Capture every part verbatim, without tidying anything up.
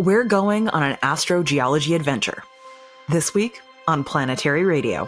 We're going on an astrogeology adventure. This week on Planetary Radio.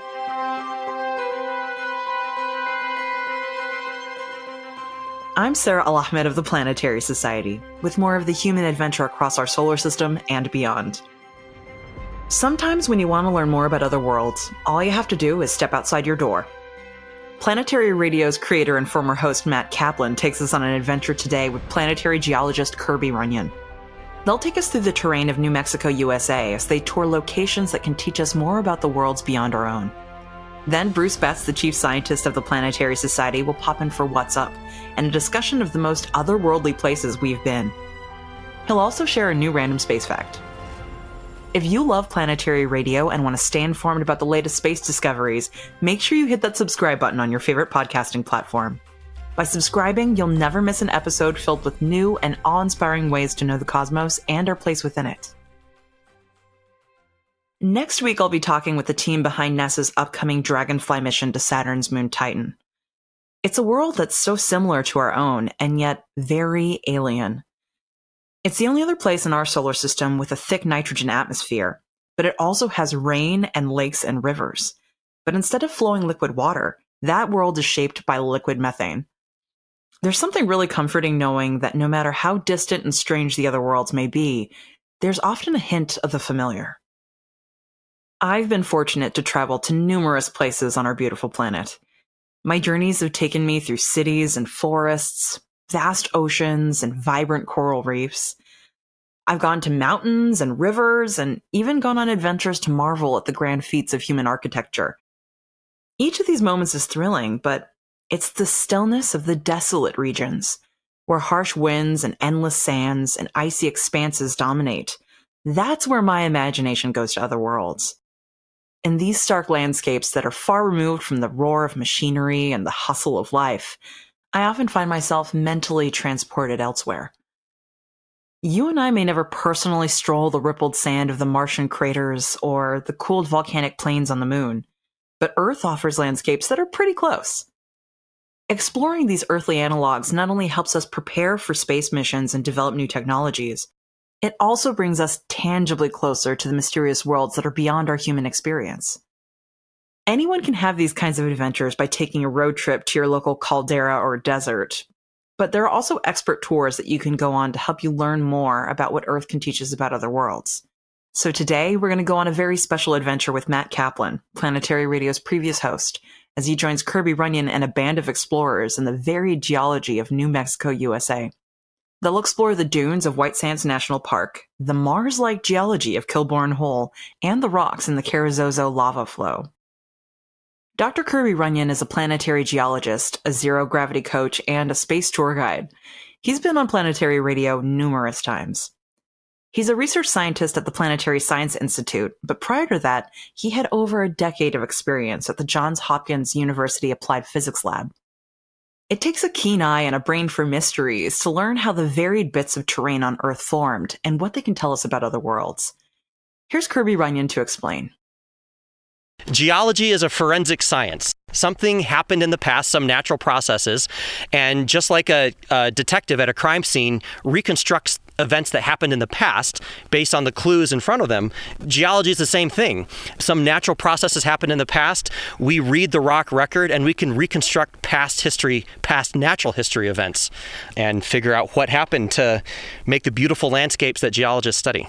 I'm Sarah Al-Ahmed of the Planetary Society, with more of the human adventure across our solar system and beyond. Sometimes when you want to learn more about other worlds, all you have to do is step outside your door. Planetary Radio's creator and former host Matt Kaplan takes us on an adventure today with planetary geologist Kirby Runyon. They'll take us through the terrain of New Mexico, U S A, as they tour locations that can teach us more about the worlds beyond our own. Then Bruce Betts, the chief scientist of the Planetary Society, will pop in for What's Up, and a discussion of the most otherworldly places we've been. He'll also share a new random space fact. If you love Planetary Radio and want to stay informed about the latest space discoveries, make sure you hit that subscribe button on your favorite podcasting platform. By subscribing, you'll never miss an episode filled with new and awe-inspiring ways to know the cosmos and our place within it. Next week, I'll be talking with the team behind NASA's upcoming Dragonfly mission to Saturn's moon Titan. It's a world that's so similar to our own, and yet very alien. It's the only other place in our solar system with a thick nitrogen atmosphere, but it also has rain and lakes and rivers. But instead of flowing liquid water, that world is shaped by liquid methane. There's something really comforting knowing that no matter how distant and strange the other worlds may be, there's often a hint of the familiar. I've been fortunate to travel to numerous places on our beautiful planet. My journeys have taken me through cities and forests, vast oceans and vibrant coral reefs. I've gone to mountains and rivers and even gone on adventures to marvel at the grand feats of human architecture. Each of these moments is thrilling, but it's the stillness of the desolate regions, where harsh winds and endless sands and icy expanses dominate. That's where my imagination goes to other worlds. In these stark landscapes that are far removed from the roar of machinery and the hustle of life, I often find myself mentally transported elsewhere. You and I may never personally stroll the rippled sand of the Martian craters or the cooled volcanic plains on the moon, but Earth offers landscapes that are pretty close. Exploring these earthly analogs not only helps us prepare for space missions and develop new technologies, it also brings us tangibly closer to the mysterious worlds that are beyond our human experience. Anyone can have these kinds of adventures by taking a road trip to your local caldera or desert, but there are also expert tours that you can go on to help you learn more about what Earth can teach us about other worlds. So today, we're going to go on a very special adventure with Matt Kaplan, Planetary Radio's previous host, as he joins Kirby Runyon and a band of explorers in the varied geology of New Mexico, U S A. They'll explore the dunes of White Sands National Park, the Mars-like geology of Kilbourne Hole, and the rocks in the Carrizozo lava flow. Doctor Kirby Runyon is a planetary geologist, a zero-gravity coach, and a space tour guide. He's been on Planetary Radio numerous times. He's a research scientist at the Planetary Science Institute, but prior to that, he had over a decade of experience at the Johns Hopkins University Applied Physics Lab. It takes a keen eye and a brain for mysteries to learn how the varied bits of terrain on Earth formed and what they can tell us about other worlds. Here's Kirby Runyon to explain. Geology is a forensic science. Something happened in the past, some natural processes, and just like a, a detective at a crime scene reconstructs events that happened in the past based on the clues in front of them, geology is the same thing. Some natural processes happened in the past. We read the rock record and we can reconstruct past history, past natural history events, and figure out what happened to make the beautiful landscapes that geologists study.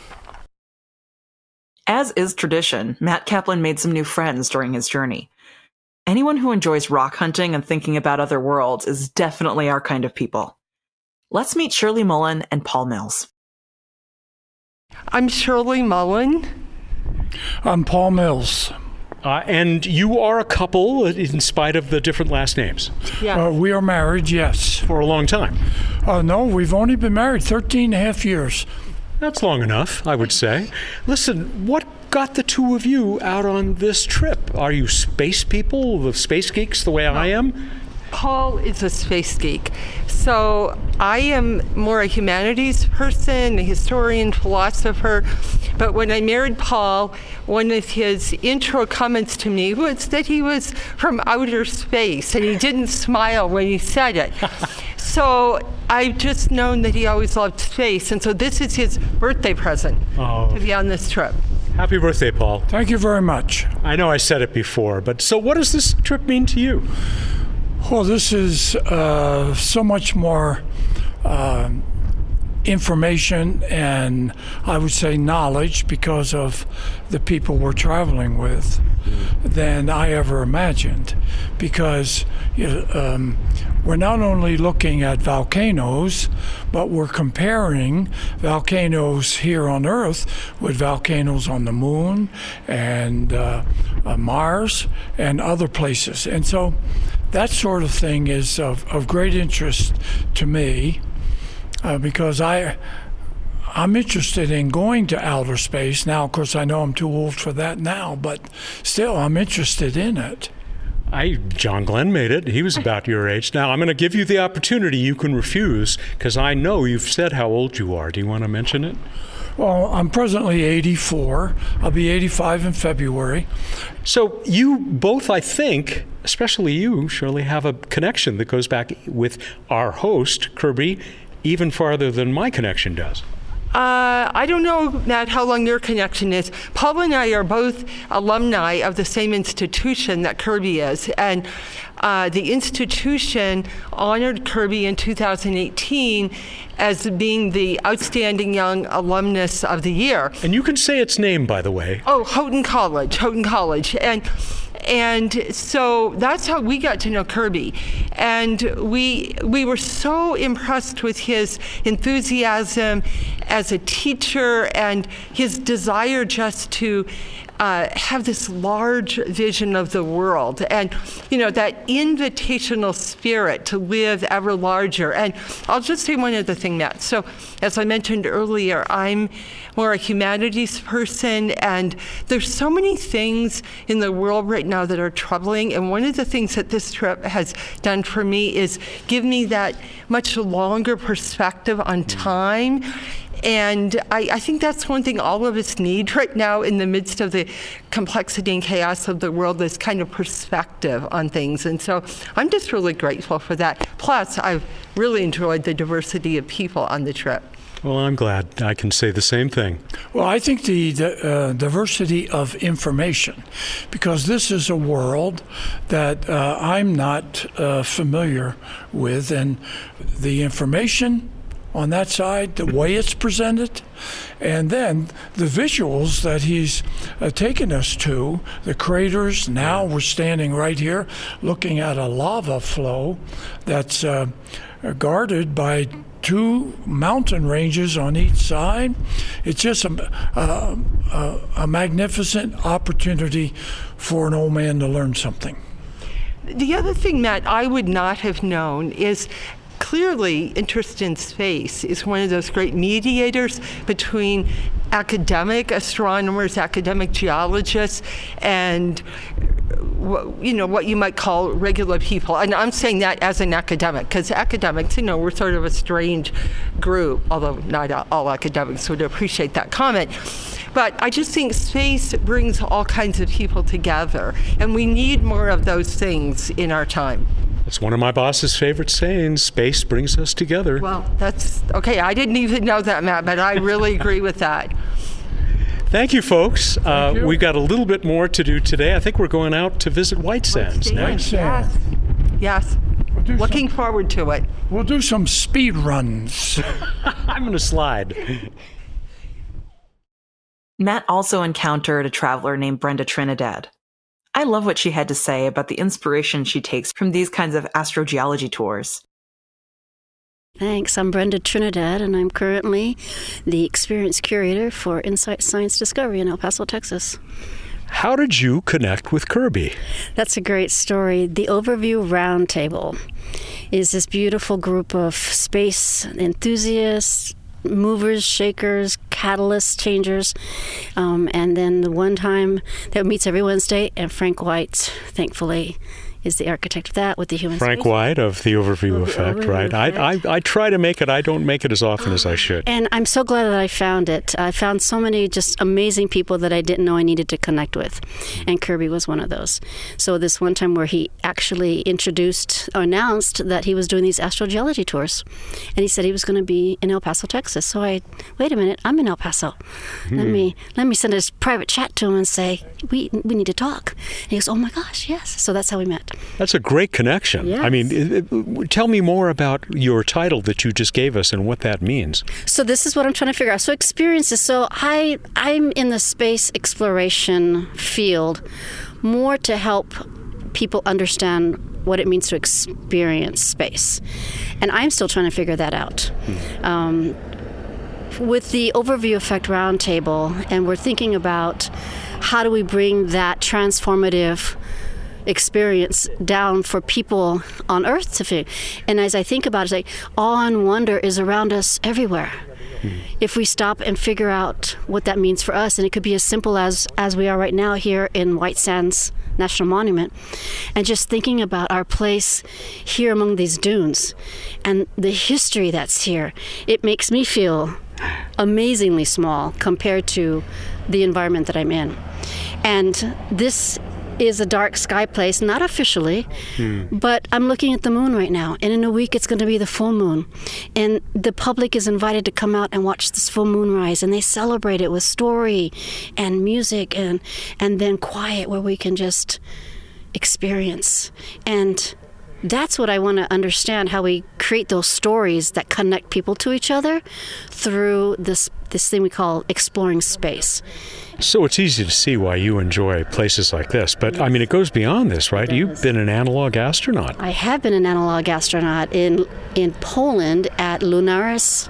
As is tradition, Matt Kaplan made some new friends during his journey. Anyone who enjoys rock hunting and thinking about other worlds is definitely our kind of people. Let's meet Shirley Mullen and Paul Mills. I'm Shirley Mullen. I'm Paul Mills. Uh, and you are a couple, in spite of the different last names. Yeah. Uh, we are married, yes. For a long time. Uh, no, we've only been married thirteen and a half years. That's long enough, I would say. Listen, what got the two of you out on this trip? Are you space people, the space geeks, the way I am? Paul is a space geek. So I am more a humanities person, a historian, philosopher. But when I married Paul, one of his intro comments to me was that he was from outer space, and he didn't smile when he said it. So I've just known that he always loved space, and so this is his birthday present Oh. to be on this trip. Happy birthday, Paul. Thank you very much. I know I said it before, but so what does this trip mean to you? Well, this is uh, so much more uh, information and I would say knowledge because of the people we're traveling with than I ever imagined. Because you know, um, we're not only looking at volcanoes, but we're comparing volcanoes here on Earth with volcanoes on the moon and uh, uh, Mars and other places. And so that sort of thing is of, of great interest to me. Uh, because I, I'm interested in going to outer space. Now, of course, I know I'm too old for that now, but still, I'm interested in it. I, John Glenn made it. He was about your age. Now, I'm going to give you the opportunity you can refuse, because I know you've said how old you are. Do you want to mention it? Well, I'm presently eighty-four. I'll be eighty-five in February. So you both, I think, especially you, surely have a connection that goes back with our host, Kirby, even farther than my connection does. Uh, I don't know, Matt, how long your connection is. Paul and I are both alumni of the same institution that Kirby is. And uh, the institution honored Kirby in two thousand eighteen as being the outstanding young alumnus of the year. And you can say its name, by the way. Oh, Houghton College, Houghton College. And And so that's how we got to know Kirby. And we we were so impressed with his enthusiasm as a teacher and his desire just to uh, have this large vision of the world and, you know, that invitational spirit to live ever larger. And I'll just say one other thing, Matt. So as I mentioned earlier, I'm more a humanities person, and there's so many things in the world right now that are troubling, and one of the things that this trip has done for me is give me that much longer perspective on time. And I, I think that's one thing all of us need right now in the midst of the complexity and chaos of the world, this kind of perspective on things. And so I'm just really grateful for that. Plus, I've really enjoyed the diversity of people on the trip. Well, I'm glad I can say the same thing. Well, I think the, the uh, diversity of information, because this is a world that uh, I'm not uh, familiar with, and the information on that side, the way it's presented, and then the visuals that he's uh, taken us to, the craters. Now we're standing right here looking at a lava flow that's uh, guarded by two mountain ranges on each side. It's just a, a, a, a magnificent opportunity for an old man to learn something. The other thing, Matt, I would not have known is clearly interest in space is one of those great mediators between academic astronomers, academic geologists, and you know, what you might call regular people. And I'm saying that as an academic, because academics, you know, we're sort of a strange group, although not all academics would appreciate that comment. But I just think space brings all kinds of people together, and we need more of those things in our time. It's one of my boss's favorite sayings, space brings us together. Well, that's, okay, I didn't even know that, Matt, but I really agree with that. Thank you, folks. Thank uh, you. We've got a little bit more to do today. I think we're going out to visit White Sands White next. Sands. Yes, yes. We'll do Looking some, forward to it. We'll do some speed runs. I'm going to slide. Matt also encountered a traveler named Brenda Trinidad. I love what she had to say about the inspiration she takes from these kinds of astrogeology tours. Thanks. I'm Brenda Trinidad, and I'm currently the Experience Curator for Insight Science Discovery in El Paso, Texas. How did you connect with Kirby? That's a great story. The Overview Roundtable is this beautiful group of space enthusiasts, movers, shakers, catalysts, changers. Um, and then the one time that meets every Wednesday, and Frank White, thankfully, is the architect of that with the human Frank space. White of the Overview Of the Effect, Overview right? I, Effect. I I try to make it. I don't make it as often as I should. And I'm so glad that I found it. I found so many just amazing people that I didn't know I needed to connect with. And Kirby was one of those. So this one time where he actually introduced or announced that he was doing these astrogeology tours. And he said he was going to be in El Paso, Texas. So I, wait a minute, I'm in El Paso. Hmm. Let me let me send a private chat to him and say, we we need to talk. And he goes, oh my gosh, yes. So that's how we met. That's a great connection. Yes. I mean, it, it, tell me more about your title that you just gave us and what that means. So this is what I'm trying to figure out. So experiences. So I, I'm in the space exploration field more to help people understand what it means to experience space. And I'm still trying to figure that out. Hmm. Um, with the Overview Effect Roundtable, and we're thinking about how do we bring that transformative experience down for people on Earth to feel. And as I think about it, it's like awe and wonder is around us everywhere. Mm. If we stop and figure out what that means for us, and it could be as simple as as we are right now here in White Sands National Monument, and just thinking about our place here among these dunes and the history that's here, it makes me feel amazingly small compared to the environment that I'm in. And this is a dark sky place, not officially, hmm. but I'm looking at the moon right now, and in a week it's going to be the full moon, and the public is invited to come out and watch this full moon rise, and they celebrate it with story and music and and then quiet where we can just experience. And that's what I want to understand, how we create those stories that connect people to each other through this this thing we call exploring space. So it's easy to see why you enjoy places like this. But, I mean, it goes beyond this, right? You've been an analog astronaut. I have been an analog astronaut in in Poland at Lunaris.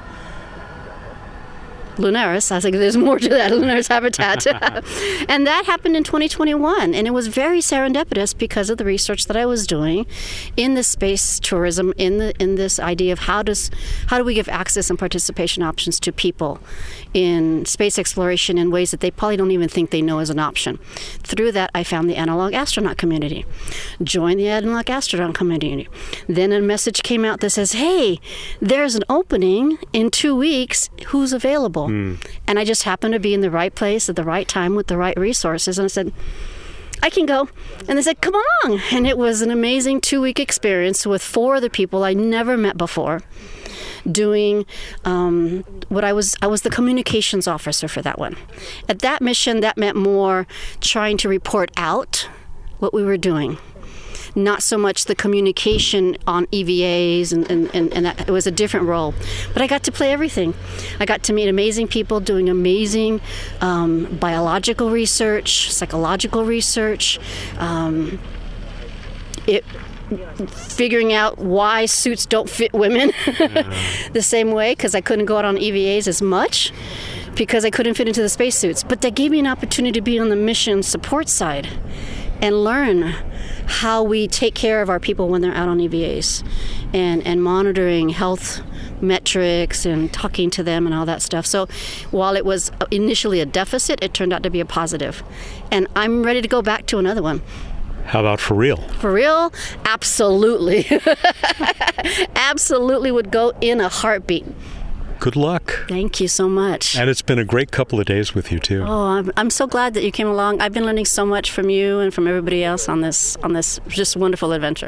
Lunaris, I was like, there's more to that, Lunaris habitat. And that happened in twenty twenty-one. And it was very serendipitous because of the research that I was doing in the space tourism, in the in this idea of how does how do we give access and participation options to people in space exploration in ways that they probably don't even think they know is an option. Through that, I found the analog astronaut community. Joined the analog astronaut community. Then a message came out that says, hey, there's an opening in two weeks. Who's available? Mm. And I just happened to be in the right place at the right time with the right resources. And I said, I can go. And they said, come along. And it was an amazing two-week experience with four other people I never met before, doing um, what I was, I was the communications officer for that one. At that mission, that meant more trying to report out what we were doing. Not so much the communication on E V As, and, and, and, and that, it was a different role. But I got to play everything. I got to meet amazing people doing amazing um, biological research, psychological research, um, it, figuring out why suits don't fit women the same way, because I couldn't go out on E V As as much because I couldn't fit into the spacesuits. But that gave me an opportunity to be on the mission support side and learn how we take care of our people when they're out on E V As, and, and monitoring health metrics and talking to them and all that stuff. So while it was initially a deficit, it turned out to be a positive. And I'm ready to go back to another one. How about for real? For real? Absolutely. Absolutely would go in a heartbeat. Good luck. Thank you so much. And it's been a great couple of days with you, too. Oh, I'm, I'm so glad that you came along. I've been learning so much from you and from everybody else on this on this just wonderful adventure.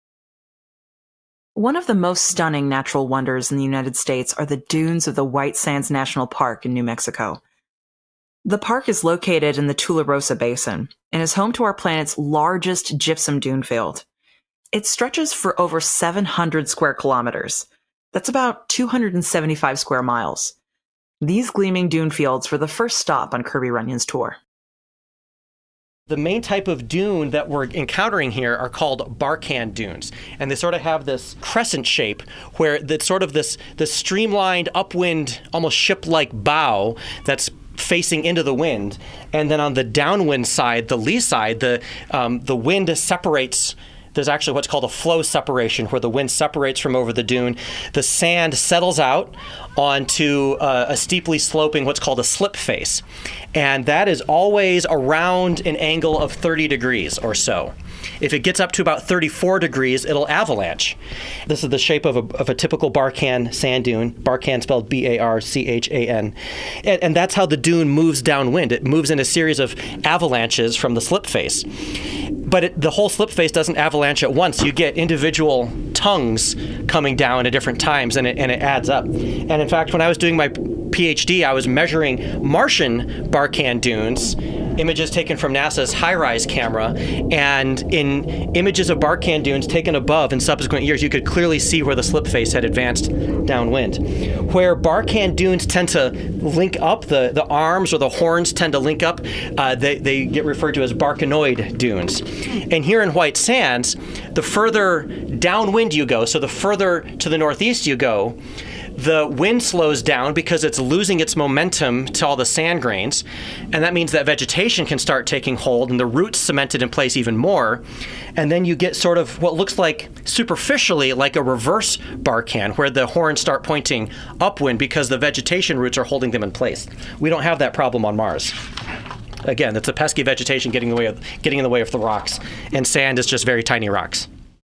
One of the most stunning natural wonders in the United States are the dunes of the White Sands National Park in New Mexico. The park is located in the Tularosa Basin and is home to our planet's largest gypsum dune field. It stretches for over seven hundred square kilometers. That's about two hundred seventy-five square miles. These gleaming dune fields were the first stop on Kirby Runyon's tour. The main type of dune that we're encountering here are called Barkhan dunes. And they sort of have this crescent shape where it's sort of this, this streamlined upwind, almost ship-like bow that's facing into the wind. And then on the downwind side, the lee side, the, um, the wind separates. There's actually what's called a flow separation, where the wind separates from over the dune. The sand settles out onto uh, a steeply sloping, what's called a slip face. And that is always around an angle of thirty degrees or so. If it gets up to about thirty-four degrees, it'll avalanche. This is the shape of a, of a typical Barchan sand dune, Barchan spelled B A R C H A N. And, and that's how the dune moves downwind. It moves in a series of avalanches from the slip face. But it, the whole slip face doesn't avalanche at once. You get individual tongues coming down at different times, and it, and it adds up. And in fact, when I was doing my PhD, I was measuring Martian Barchan dunes, images taken from NASA's HiRISE camera, and in images of Barchan dunes taken above in subsequent years, you could clearly see where the slip face had advanced downwind. Where Barchan dunes tend to link up, the, the arms or the horns tend to link up, uh, they, they get referred to as Barchanoid dunes. And here in White Sands, the further downwind you go, so the further to the northeast you go, the wind slows down because it's losing its momentum to all the sand grains, and that means that vegetation can start taking hold and the roots cemented in place even more, and then you get sort of what looks like superficially like a reverse Barchan, where the horns start pointing upwind because the vegetation roots are holding them in place. We don't have that problem on Mars. Again, it's a pesky vegetation getting in the way of, getting in the way of the rocks, and sand is just very tiny rocks.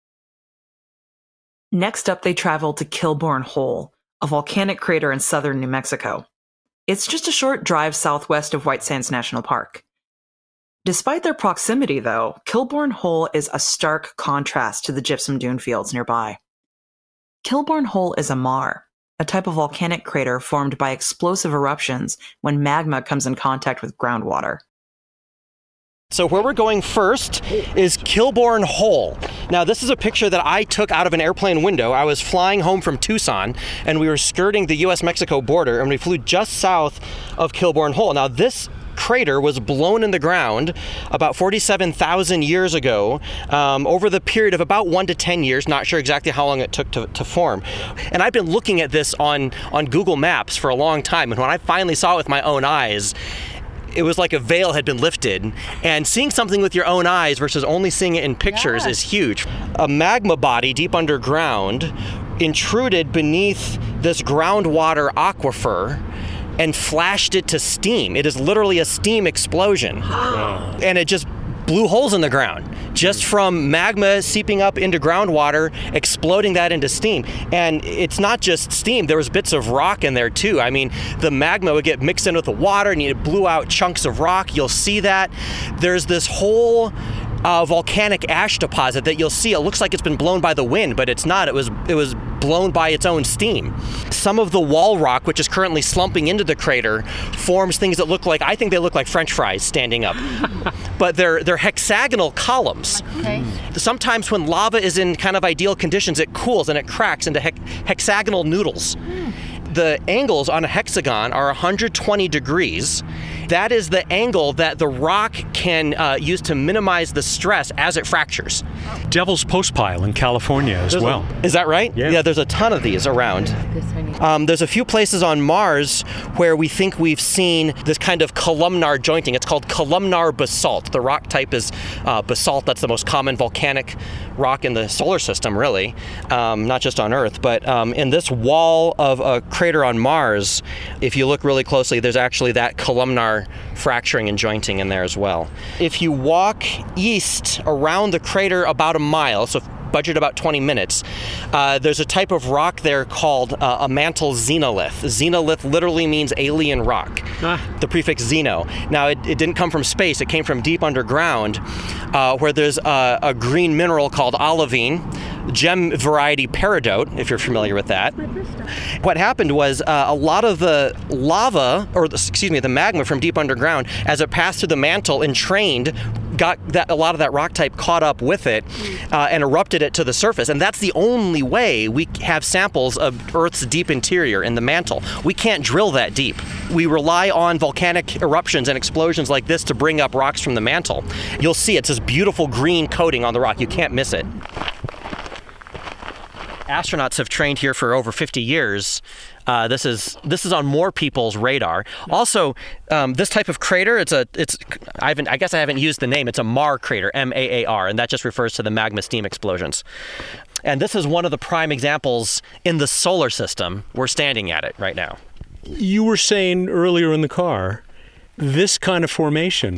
Next up, they traveled to Kilbourne Hole, a volcanic crater in southern New Mexico. It's just a short drive southwest of White Sands National Park. Despite their proximity, though, Kilbourne Hole is a stark contrast to the gypsum dune fields nearby. Kilbourne Hole is a maar, a type of volcanic crater formed by explosive eruptions when magma comes in contact with groundwater. So where we're going first is Kilbourne Hole. Now, this is a picture that I took out of an airplane window. I was flying home from Tucson, and we were skirting the U S Mexico border, and we flew just south of Kilbourne Hole. Now, this crater was blown in the ground about forty-seven thousand years ago, um, over the period of about one to ten years, not sure exactly how long it took to, to form. And I've been looking at this on, on Google Maps for a long time, and when I finally saw it with my own eyes, it was like a veil had been lifted, and seeing something with your own eyes versus only seeing it in pictures yeah. is huge. A magma body deep underground intruded beneath this groundwater aquifer and flashed it to steam. It is literally a steam explosion. Wow. And it just blew holes in the ground just from magma seeping up into groundwater, exploding that into steam. And it's not just steam, there was bits of rock in there too. I mean, the magma would get mixed in with the water and it blew out chunks of rock. You'll see that. There's this whole uh, volcanic ash deposit that you'll see. It looks like it's been blown by the wind, but it's not. It was it was blown by its own steam. Some of the wall rock, which is currently slumping into the crater, forms things that look like, I think they look like French fries standing up. But they're they're hexagonal columns. Okay. Sometimes when lava is in kind of ideal conditions, it cools and it cracks into hex- hexagonal noodles. Mm. The angles on a hexagon are one hundred twenty degrees. That is the angle that the rock can uh, use to minimize the stress as it fractures. Devil's Postpile in California as there's well. A, is that right? Yeah. Yeah, there's a ton of these around. Um, there's a few places on Mars where we think we've seen this kind of columnar jointing. It's called columnar basalt. The rock type is uh, basalt. That's the most common volcanic rock in the solar system, really, um, not just on Earth. But um, in this wall of a crater on Mars, if you look really closely, there's actually that columnar fracturing and jointing in there as well. If you walk east around the crater about a mile, so budget about twenty minutes, uh, there's a type of rock there called uh, a mantle xenolith. Xenolith literally means alien rock, ah. the prefix xeno. Now, it, it didn't come from space, it came from deep underground, uh, where there's a, a green mineral called olivine, gem variety peridot, if you're familiar with that. What happened was uh, a lot of the lava, or the, excuse me, the magma from deep underground, as it passed through the mantle, entrained, got that a lot of that rock type caught up with it uh, and erupted it to the surface. And that's the only way we have samples of Earth's deep interior in the mantle. We can't drill that deep. We rely on volcanic eruptions and explosions like this to bring up rocks from the mantle. You'll see it's this beautiful green coating on the rock. You can't miss it. Astronauts have trained here for over fifty years. Uh, this is this is on more people's radar. Also, um, this type of crater, it's a it's I haven't I guess I haven't used the name. It's a maar crater, M A A R, and that just refers to the magma steam explosions. And this is one of the prime examples in the solar system. We're standing at it right now. You were saying earlier in the car, this kind of formation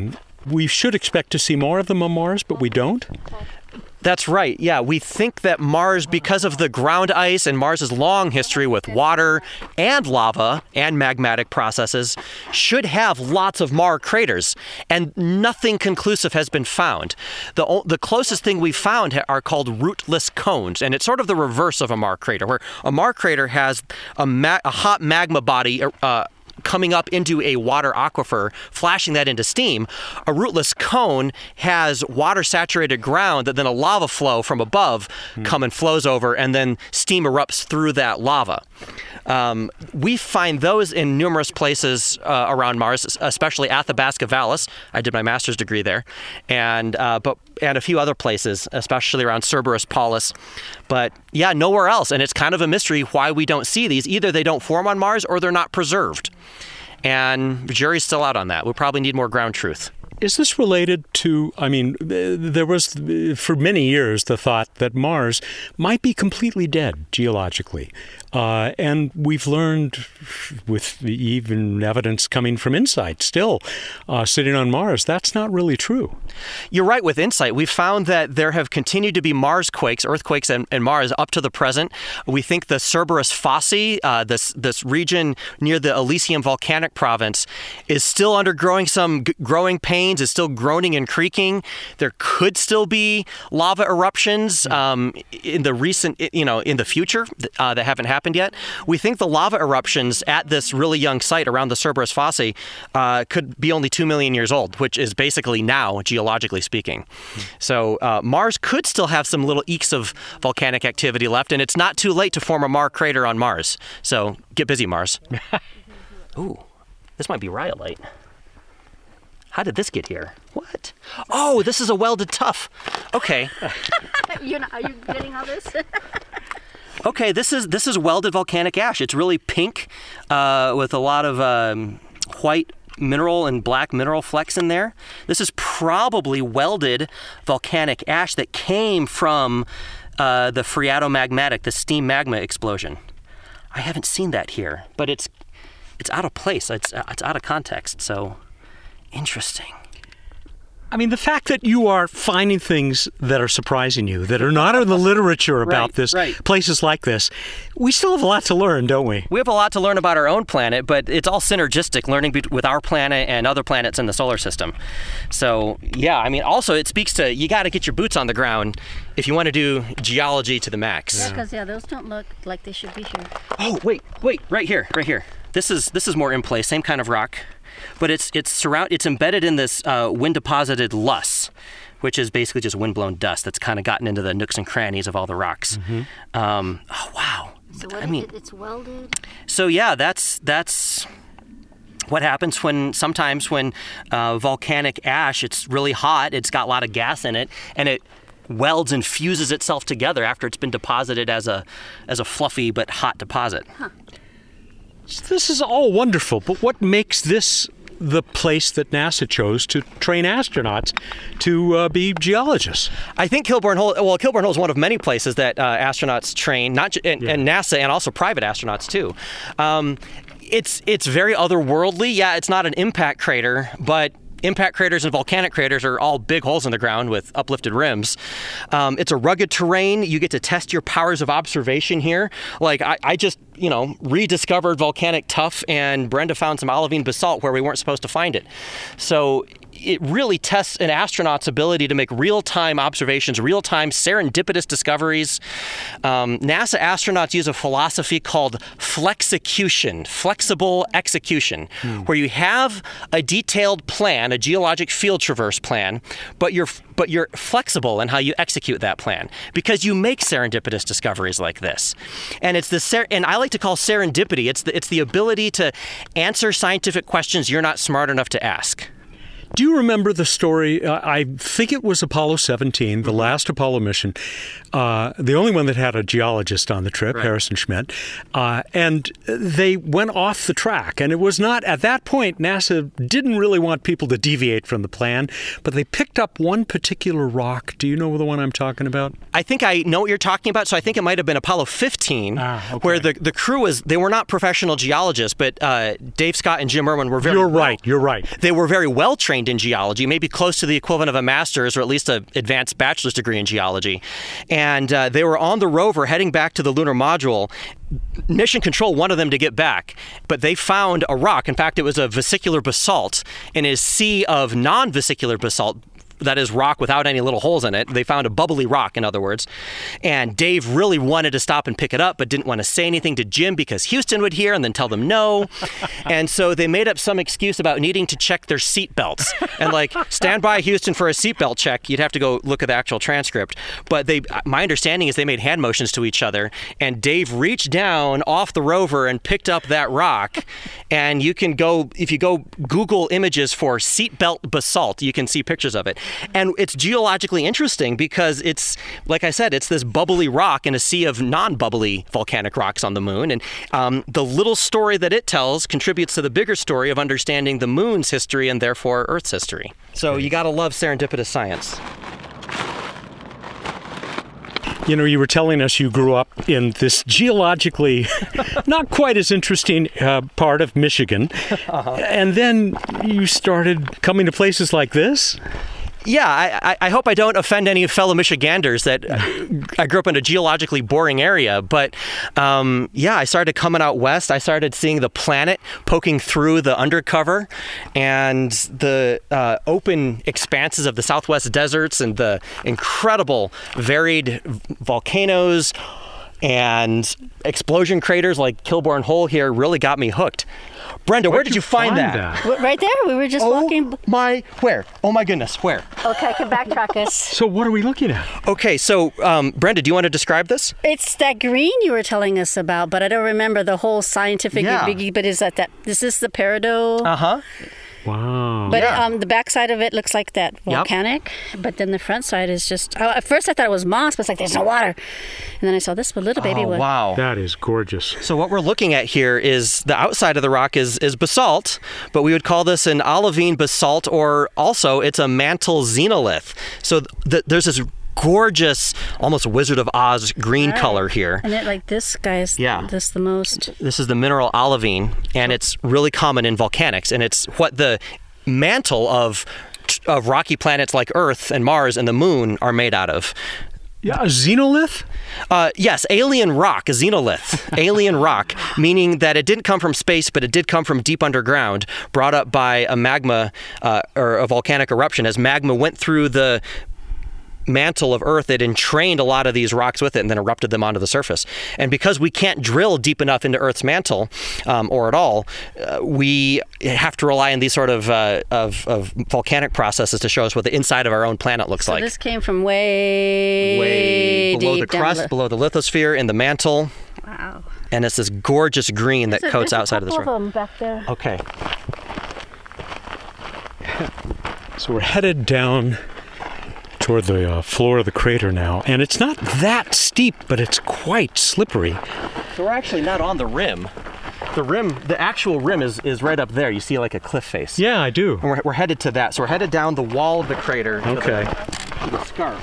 we should expect to see more of them on Mars, but we don't? That's right. Yeah, we think that Mars, because of the ground ice and Mars's long history with water and lava and magmatic processes, should have lots of Mars craters, and nothing conclusive has been found. The the closest thing we've found are called rootless cones, and it's sort of the reverse of a Mars crater, where a Mars crater has a, ma- a hot magma body uh, coming up into a water aquifer, flashing that into steam. A rootless cone has water-saturated ground that then a lava flow from above mm. come and flows over, and then steam erupts through that lava. Um, we find those in numerous places uh, around Mars, especially Athabasca Vallis. I did my master's degree there, and uh, but and a few other places, especially around Cerberus Paulus. But yeah, nowhere else, and it's kind of a mystery why we don't see these. Either they don't form on Mars, or they're not preserved. And the jury's still out on that. We probably need more ground truth. Is this related to, I mean, there was for many years the thought that Mars might be completely dead geologically. Uh, and we've learned, with even evidence coming from InSight still, uh, sitting on Mars, that's not really true. You're right with InSight. We've found that there have continued to be Mars quakes, earthquakes in, in Mars up to the present. We think the Cerberus Fossae, uh, this this region near the Elysium volcanic province, is still undergoing some g- growing pains, is still groaning and creaking. There could still be lava eruptions um, in the recent, you know, in the future uh, that haven't happened yet. We think the lava eruptions at this really young site around the Cerberus Fossae uh, could be only two million years old, which is basically now, geologically speaking. Mm. So uh, Mars could still have some little eeks of volcanic activity left, and it's not too late to form a Mars crater on Mars. So get busy, Mars. Ooh, this might be rhyolite. How did this get here? What? Oh, this is a welded tuff. Okay. You're not, are you getting all this? Okay, this is this is welded volcanic ash. It's really pink uh, with a lot of um, white mineral and black mineral flecks in there. This is probably welded volcanic ash that came from uh, the phreatomagmatic, the steam magma explosion. I haven't seen that here, but it's it's out of place. It's it's out of context. So interesting. I mean, the fact that you are finding things that are surprising you, that are not in the literature about right, this, right. places like this, we still have a lot to learn, don't we? We have a lot to learn about our own planet, but it's all synergistic, learning be- with our planet and other planets in the solar system. So, yeah, I mean, also it speaks to, you got to get your boots on the ground if you want to do geology to the max. Yeah, because, yeah, those don't look like they should be here. Oh, wait, wait, right here, right here. This is this is more in place, same kind of rock. But it's it's surround it's embedded in this uh, wind-deposited loess, which is basically just wind-blown dust that's kind of gotten into the nooks and crannies of all the rocks. Mm-hmm. Um, oh wow! So what I mean, it, it's welded. So yeah, that's that's what happens when sometimes when uh, volcanic ash, it's really hot, it's got a lot of gas in it, and it welds and fuses itself together after it's been deposited as a as a fluffy but hot deposit. Huh. This is all wonderful, but what makes this the place that NASA chose to train astronauts to uh, be geologists? I think Kilbourne Hole, well, Kilbourne Hole is one of many places that uh, astronauts train, not ju- and, yeah. and NASA, and also private astronauts too. Um, it's it's very otherworldly. Yeah, it's not an impact crater, but impact craters and volcanic craters are all big holes in the ground with uplifted rims. Um, it's a rugged terrain. You get to test your powers of observation here. Like I, I just, you know, rediscovered volcanic tuff, and Brenda found some olivine basalt where we weren't supposed to find it. So it really tests an astronaut's ability to make real-time observations, real-time serendipitous discoveries. Um, NASA astronauts use a philosophy called flexecution, flexible execution, hmm. where you have a detailed plan, a geologic field traverse plan, but you're but you're flexible in how you execute that plan because you make serendipitous discoveries like this. And it's the ser- and I like to call serendipity. It's the it's the ability to answer scientific questions you're not smart enough to ask. Do you remember the story? Uh, I think it was Apollo seventeen, the last Apollo mission, uh, the only one that had a geologist on the trip, right. Harrison Schmitt, uh, and they went off the track. And it was not, at that point, NASA didn't really want people to deviate from the plan, but they picked up one particular rock. Do you know the one I'm talking about? I think I know what you're talking about, so I think it might have been Apollo fifteen, ah, okay. where the, the crew was, they were not professional geologists, but uh, Dave Scott and Jim Irwin were very You're well, right, you're right. They were very well trained trained in geology, maybe close to the equivalent of a master's or at least an advanced bachelor's degree in geology. And uh, they were on the rover heading back to the lunar module. Mission Control wanted them to get back, but they found a rock. In fact, it was a vesicular basalt in a sea of non-vesicular basalt. That is rock without any little holes in it. They found a bubbly rock, in other words. And Dave really wanted to stop and pick it up, but didn't want to say anything to Jim because Houston would hear and then tell them no. And so they made up some excuse about needing to check their seatbelts. And like, stand by Houston for a seatbelt check. You'd have to go look at the actual transcript. But they, my understanding is they made hand motions to each other. And Dave reached down off the rover and picked up that rock. And you can go, if you go Google images for seatbelt basalt, you can see pictures of it. And it's geologically interesting because it's, like I said, it's this bubbly rock in a sea of non-bubbly volcanic rocks on the moon. And um, the little story that it tells contributes to the bigger story of understanding the moon's history and therefore Earth's history. So you gotta love serendipitous science. You know, you were telling us you grew up in this geologically not quite as interesting uh, part of Michigan. Uh-huh. And then you started coming to places like this? Yeah, I, I hope I don't offend any fellow Michiganders that I grew up in a geologically boring area. But um, yeah, I started coming out west. I started seeing the planet poking through the undercover and the uh, open expanses of the Southwest deserts and the incredible varied volcanoes and explosion craters like Kilbourne Hole here really got me hooked. Brenda, where did you find, find that? that? Right there. We were just oh walking. my, where? Oh my goodness, where? Okay, I can backtrack us. So what are we looking at? Okay, so um, Brenda, do you want to describe this? It's that green you were telling us about, but I don't remember the whole scientific yeah. biggie. But is that that? Is this the peridot? Uh huh. Wow. But yeah. um, the back side of it looks like that volcanic, yep. But then the front side is just, oh, at first I thought it was moss, but it's like there's no water. And then I saw this little baby oh, one. Wow. That is gorgeous. So what we're looking at here is the outside of the rock is, is basalt, but we would call this an olivine basalt, or also it's a mantle xenolith. So th- there's this gorgeous, almost Wizard of Oz green right. color here. And it like this guy's yeah. this the most. This is the mineral olivine, and it's really common in volcanics, and it's what the mantle of of rocky planets like Earth and Mars and the Moon are made out of. Yeah, a xenolith? Uh, yes, alien rock, a xenolith. Alien rock, meaning that it didn't come from space, but it did come from deep underground, brought up by a magma uh, or a volcanic eruption. As magma went through the mantle of Earth, it entrained a lot of these rocks with it and then erupted them onto the surface. And because we can't drill deep enough into Earth's mantle, um, or at all, uh, we have to rely on these sort of, uh, of of volcanic processes to show us what the inside of our own planet looks so like. So this came from way, way below deep the crust, down below the lithosphere, in the mantle. Wow. And it's this gorgeous green that there's coats a, outside of this rock. Of them back there. Okay. So we're headed down toward the uh, floor of the crater now, and it's not that steep, but it's quite slippery. So we're actually not on the rim. The rim, the actual rim is, is right up there. You see like a cliff face. Yeah, I do. And we're, we're headed to that. So we're headed down the wall of the crater to, okay. the, to the scarp.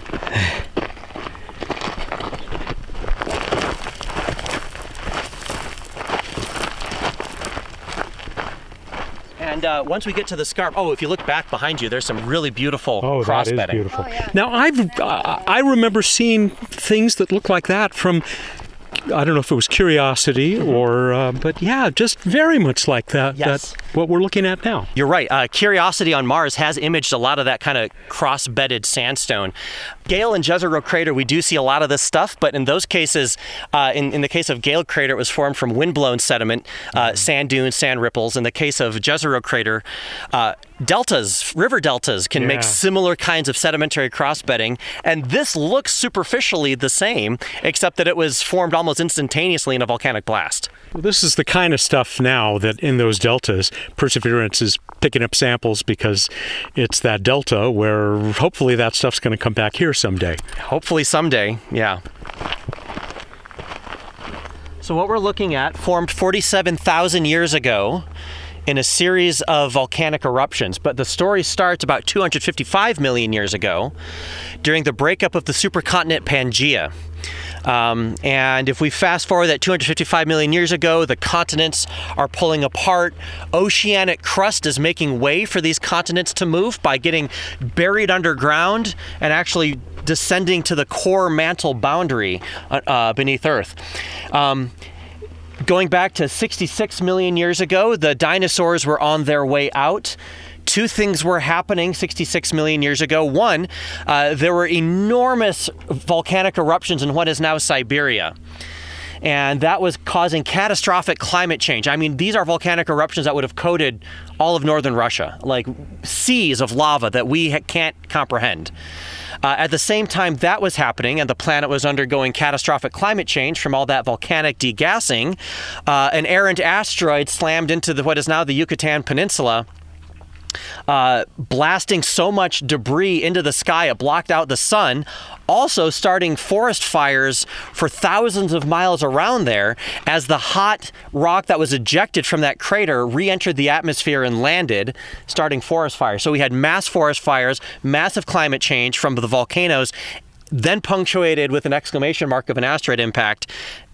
And uh, once we get to the scarp, oh, if you look back behind you, there's some really beautiful oh, cross that is bedding. beautiful. Oh, yeah. Now, I've uh, I remember seeing things that look like that from, I don't know if it was Curiosity or, uh, but yeah, just very much like that. Yes. That's what we're looking at now. You're right. Uh, Curiosity on Mars has imaged a lot of that kind of cross-bedded sandstone. Gale and Jezero Crater, we do see a lot of this stuff, but in those cases, uh, in, in the case of Gale Crater, it was formed from wind-blown sediment, uh, mm-hmm. sand dunes, sand ripples. In the case of Jezero Crater, uh, deltas, river deltas can yeah. make similar kinds of sedimentary cross-bedding, and this looks superficially the same, except that it was formed almost instantaneously in a volcanic blast. Well, this is the kind of stuff now that in those deltas, Perseverance is picking up samples because it's that delta where hopefully that stuff's going to come back here someday. Hopefully someday, yeah. So what we're looking at formed forty-seven thousand years ago in a series of volcanic eruptions, but the story starts about two hundred fifty-five million years ago during the breakup of the supercontinent Pangaea. Um, and if we fast forward that two hundred fifty-five million years ago, the continents are pulling apart. Oceanic crust is making way for these continents to move by getting buried underground and actually descending to the core mantle boundary uh, beneath Earth. Um, going back to sixty-six million years ago, the dinosaurs were on their way out. Two things were happening sixty-six million years ago. One, uh, there were enormous volcanic eruptions in what is now Siberia. And that was causing catastrophic climate change. I mean, these are volcanic eruptions that would have coated all of northern Russia, like seas of lava that we ha- can't comprehend. Uh, at the same time that was happening and the planet was undergoing catastrophic climate change from all that volcanic degassing, uh, an errant asteroid slammed into the, what is now the Yucatan Peninsula, Uh, blasting so much debris into the sky it blocked out the sun, also starting forest fires for thousands of miles around there as the hot rock that was ejected from that crater re-entered the atmosphere and landed, starting forest fires. So we had mass forest fires, massive climate change from the volcanoes, then punctuated with an exclamation mark of an asteroid impact,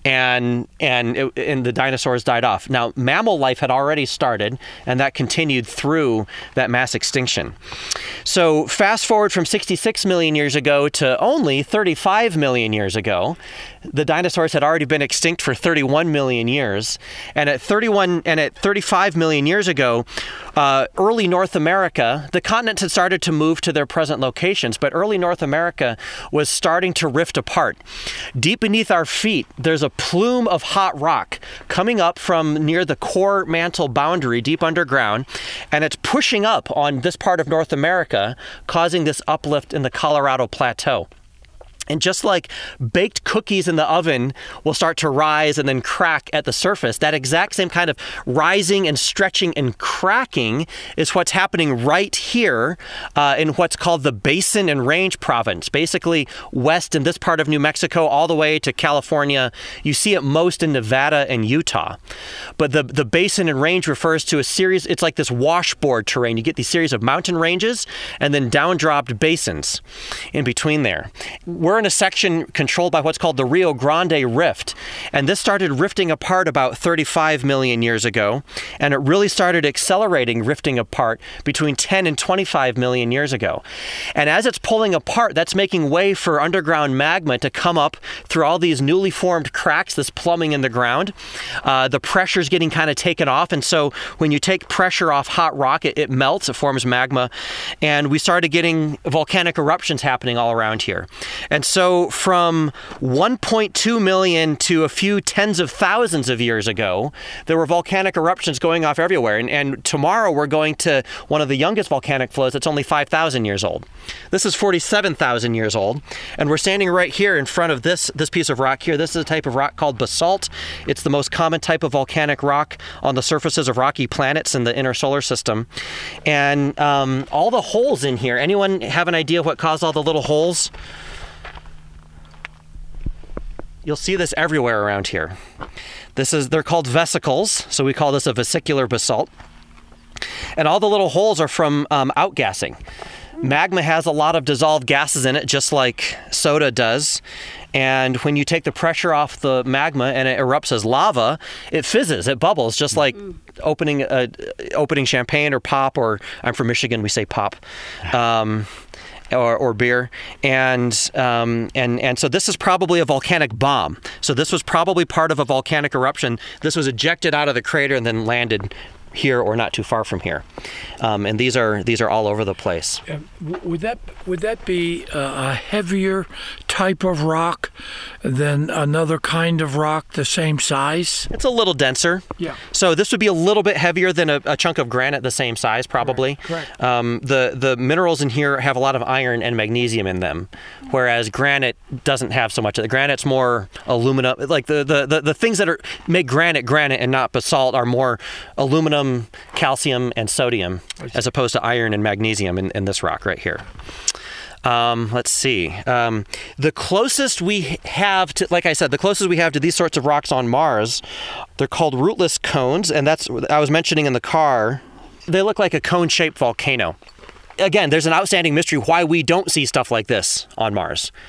and and it, and the dinosaurs died off. Now, mammal life had already started, and that continued through that mass extinction. So fast forward from sixty-six million years ago to only thirty-five million years ago, the dinosaurs had already been extinct for thirty-one million years, and at thirty-one and at thirty-five million years ago, uh, early North America, the continents had started to move to their present locations, but early North America was starting to rift apart. Deep beneath our feet, there's a plume of hot rock coming up from near the core mantle boundary deep underground, and it's pushing up on this part of North America, causing this uplift in the Colorado Plateau. And just like baked cookies in the oven will start to rise and then crack at the surface, that exact same kind of rising and stretching and cracking is what's happening right here uh, in what's called the Basin and Range Province, basically west in this part of New Mexico all the way to California. You see it most in Nevada and Utah. But the, the Basin and Range refers to a series, it's like this washboard terrain. You get these series of mountain ranges and then down-dropped basins in between there. We're in a section controlled by what's called the Rio Grande Rift, and this started rifting apart about thirty-five million years ago, and it really started accelerating rifting apart between ten and twenty-five million years ago. And as it's pulling apart, that's making way for underground magma to come up through all these newly formed cracks, this plumbing in the ground. Uh, the pressure's getting kind of taken off, and so when you take pressure off hot rock, it, it melts, it forms magma, and we started getting volcanic eruptions happening all around here. And so from one point two million to a few tens of thousands of years ago, there were volcanic eruptions going off everywhere. And, and tomorrow we're going to one of the youngest volcanic flows that's only five thousand years old. This is forty-seven thousand years old. And we're standing right here in front of this, this piece of rock here. This is a type of rock called basalt. It's the most common type of volcanic rock on the surfaces of rocky planets in the inner solar system. And um, all the holes in here, anyone have an idea what caused all the little holes? You'll see this everywhere around here. This is, they're called vesicles, so we call this a vesicular basalt. And all the little holes are from um, outgassing. Magma has a lot of dissolved gases in it, just like soda does. And when you take the pressure off the magma and it erupts as lava, it fizzes, it bubbles, just like opening uh, opening champagne or pop, or I'm from Michigan, we say pop. Um, Or, or beer, and um, and and so this is probably a volcanic bomb. So this was probably part of a volcanic eruption. This was ejected out of the crater and then landed here or not too far from here. Um, and these are these are all over the place. Uh, would that would that be a heavier type of rock than another kind of rock the same size? It's a little denser. Yeah. So this would be a little bit heavier than a, a chunk of granite the same size, probably. Correct. Correct. Um, the the minerals in here have a lot of iron and magnesium in them, whereas granite doesn't have so much. The granite's more aluminum. Like the the, the, the things that are make granite granite and not basalt are more aluminum, calcium, and sodium, as opposed to iron and magnesium in, in this rock right here. Um, let's see. Um, the closest we have to, like I said, the closest we have to these sorts of rocks on Mars, they're called rootless cones, and that's, I was mentioning in the car, they look like a cone-shaped volcano. Again, there's an outstanding mystery why we don't see stuff like this on Mars.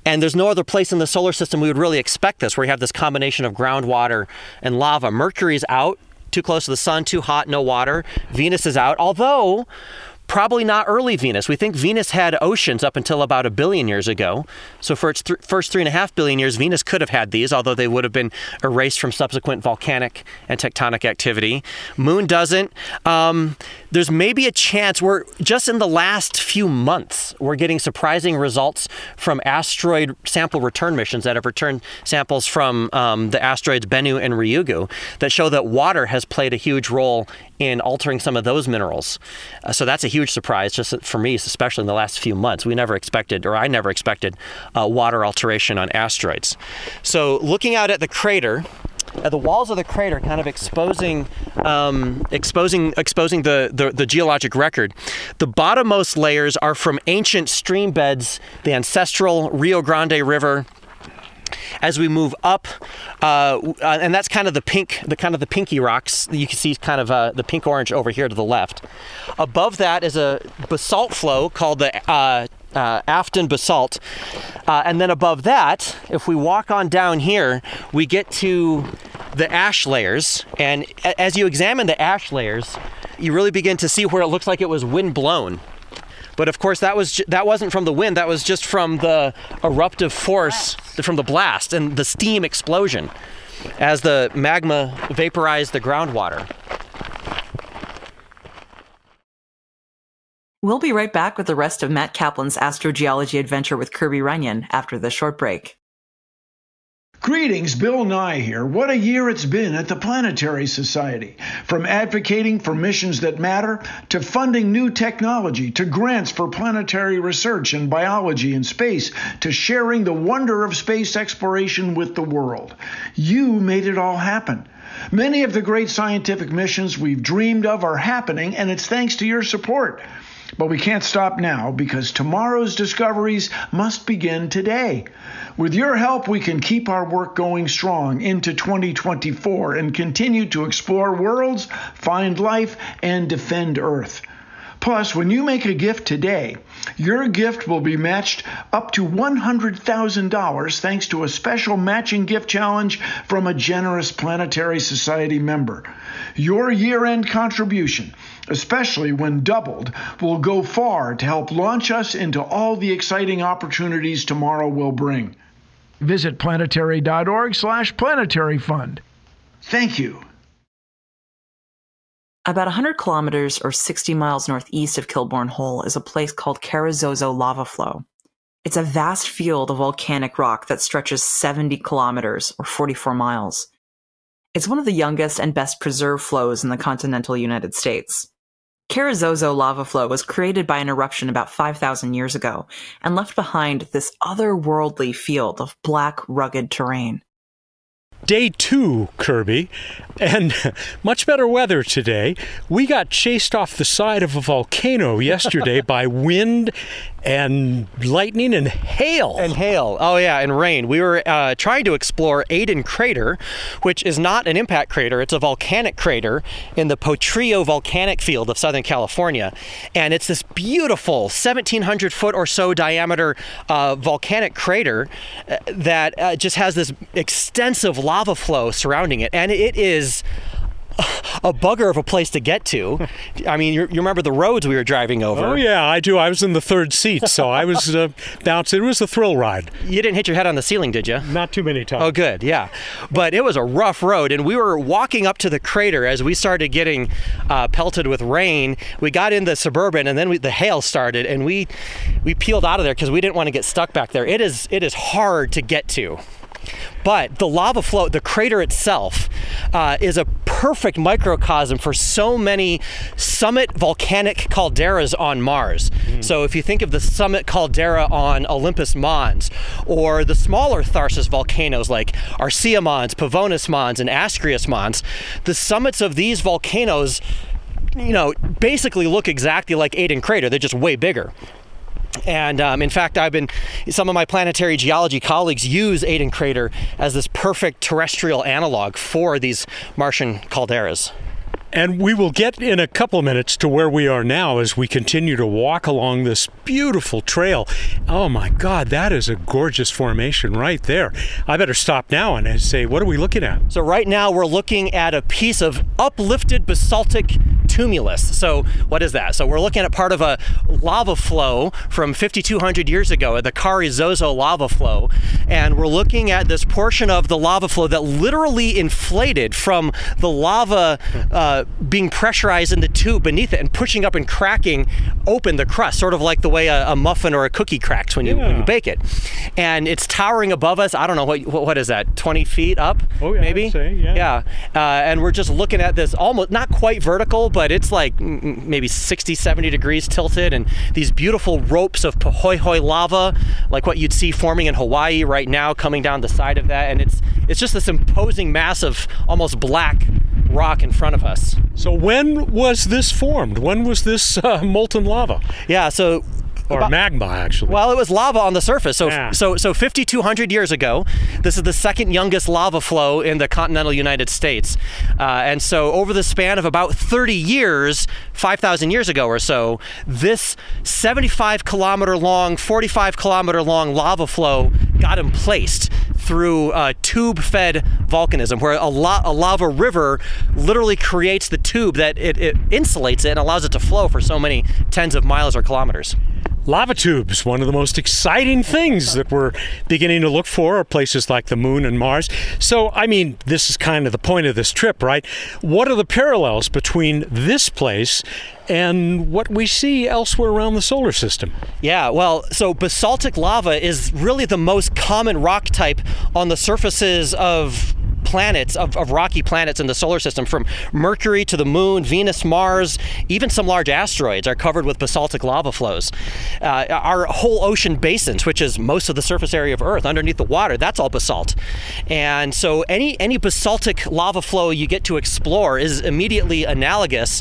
And there's no other place in the solar system we would really expect this, where you have this combination of groundwater and lava. Mercury's out, too close to the sun, too hot, no water. Venus is out, although probably not early Venus. We think Venus had oceans up until about a billion years ago. So for its th- first three and a half billion years, Venus could have had these, although they would have been erased from subsequent volcanic and tectonic activity. Moon doesn't. Um, there's maybe a chance we're just in the last few months, we're getting surprising results from asteroid sample return missions that have returned samples from um, the asteroids Bennu and Ryugu that show that water has played a huge role in altering some of those minerals. Uh, so that's a huge surprise, just for me, especially in the last few months. We never expected, or I never expected, uh, water alteration on asteroids. So looking out at the crater, at the walls of the crater, kind of exposing, um, exposing, exposing the, the the geologic record. The bottommost layers are from ancient stream beds, the ancestral Rio Grande River. As we move up, uh, and that's kind of the pink, the kind of the pinky rocks. You can see kind of uh, the pink orange over here to the left. Above that is a basalt flow called the uh, uh, Afton basalt, uh, and then above that, if we walk on down here, we get to the ash layers. And as you examine the ash layers, you really begin to see where it looks like it was wind blown. But of course, that was that wasn't from the wind. That was just from the eruptive force, from the blast and the steam explosion as the magma vaporized the groundwater. We'll be right back with the rest of Matt Kaplan's astrogeology adventure with Kirby Runyon after this short break. Greetings, Bill Nye here. What a year it's been at the Planetary Society. From advocating for missions that matter, to funding new technology, to grants for planetary research in biology and space, to sharing the wonder of space exploration with the world. You made it all happen. Many of the great scientific missions we've dreamed of are happening, and it's thanks to your support. But we can't stop now, because tomorrow's discoveries must begin today. With your help, we can keep our work going strong into twenty twenty-four and continue to explore worlds, find life, and defend Earth. Plus, when you make a gift today, your gift will be matched up to one hundred thousand dollars thanks to a special matching gift challenge from a generous Planetary Society member. Your year-end contribution, especially when doubled, will go far to help launch us into all the exciting opportunities tomorrow will bring. Visit planetary.org slash planetary fund. Thank you. About one hundred kilometers or sixty miles northeast of Kilbourne Hole is a place called Carrizozo Lava Flow. It's a vast field of volcanic rock that stretches seventy kilometers or forty-four miles. It's one of the youngest and best preserved flows in the continental United States. Carrizozo Lava Flow was created by an eruption about five thousand years ago and left behind this otherworldly field of black, rugged terrain. Day two, Kirby, and much better weather today. We got chased off the side of a volcano yesterday by wind and lightning and hail. And hail. Oh, yeah, and rain. We were uh, trying to explore Aden Crater, which is not an impact crater. It's a volcanic crater in the Potrillo volcanic field of Southern California. And it's this beautiful seventeen hundred foot or so diameter uh, volcanic crater uh, that uh, just has this extensive lava flow surrounding it. And it is a bugger of a place to get to. I mean, you, you remember the roads we were driving over. Oh, yeah, I do. I was in the third seat, so I was uh, bouncing. It was a thrill ride. You didn't hit your head on the ceiling, did you? Not too many times. Oh, good, yeah. But it was a rough road, and we were walking up to the crater as we started getting uh, pelted with rain. We got in the Suburban, and then we, the hail started, and we we peeled out of there because we didn't want to get stuck back there. It is it is hard to get to. But the lava flow, the crater itself, uh, is a perfect microcosm for so many summit volcanic calderas on Mars. Mm. So if you think of the summit caldera on Olympus Mons, or the smaller Tharsis volcanoes like Arcia Mons, Pavonis Mons, and Ascrius Mons, the summits of these volcanoes, you know, basically look exactly like Aden Crater. They're just way bigger. And um, in fact, I've been, some of my planetary geology colleagues use Aden Crater as this perfect terrestrial analog for these Martian calderas. And we will get in a couple of minutes to where we are now as we continue to walk along this beautiful trail. Oh my God, that is a gorgeous formation right there. I better stop now and say, what are we looking at? So right now we're looking at a piece of uplifted basaltic tumulus. So what is that? So we're looking at part of a lava flow from fifty-two hundred years ago, the Carrizozo lava flow. And we're looking at this portion of the lava flow that literally inflated from the lava uh, being pressurized in the tube beneath it and pushing up and cracking open the crust, sort of like the way a, a muffin or a cookie cracks when you, yeah. when you bake it. And it's towering above us. I don't know, what what is that, twenty feet up? Oh, yeah, maybe? I'd say, yeah. Yeah. Uh, and we're just looking at this almost, not quite vertical, but it's like maybe sixty, seventy degrees tilted, and these beautiful ropes of Pahoehoe lava, like what you'd see forming in Hawaii right now, coming down the side of that. And it's it's just this imposing mass of almost black rock in front of us. So when was this formed? When was this uh, molten lava? Yeah, so Or about, magma, actually. Well, it was lava on the surface. So, yeah. so, so fifty-two hundred years ago, this is the second youngest lava flow in the continental United States. Uh, and so over the span of about thirty years, five thousand years ago or so, this seventy-five kilometer long, forty-five kilometer long lava flow got emplaced through uh, tube-fed volcanism, where a, la- a lava river literally creates the tube that it, it insulates it and allows it to flow for so many tens of miles or kilometers. Lava tubes, one of the most exciting things that we're beginning to look for are places like the Moon and Mars. So, I mean, this is kind of the point of this trip, right? What are the parallels between this place and what we see elsewhere around the solar system? Yeah, well, so basaltic lava is really the most common rock type on the surfaces of planets, of, of rocky planets in the solar system, from Mercury to the Moon, Venus, Mars, even some large asteroids are covered with basaltic lava flows. Uh, our whole ocean basins, which is most of the surface area of Earth, underneath the water, that's all basalt. And so any, any basaltic lava flow you get to explore is immediately analogous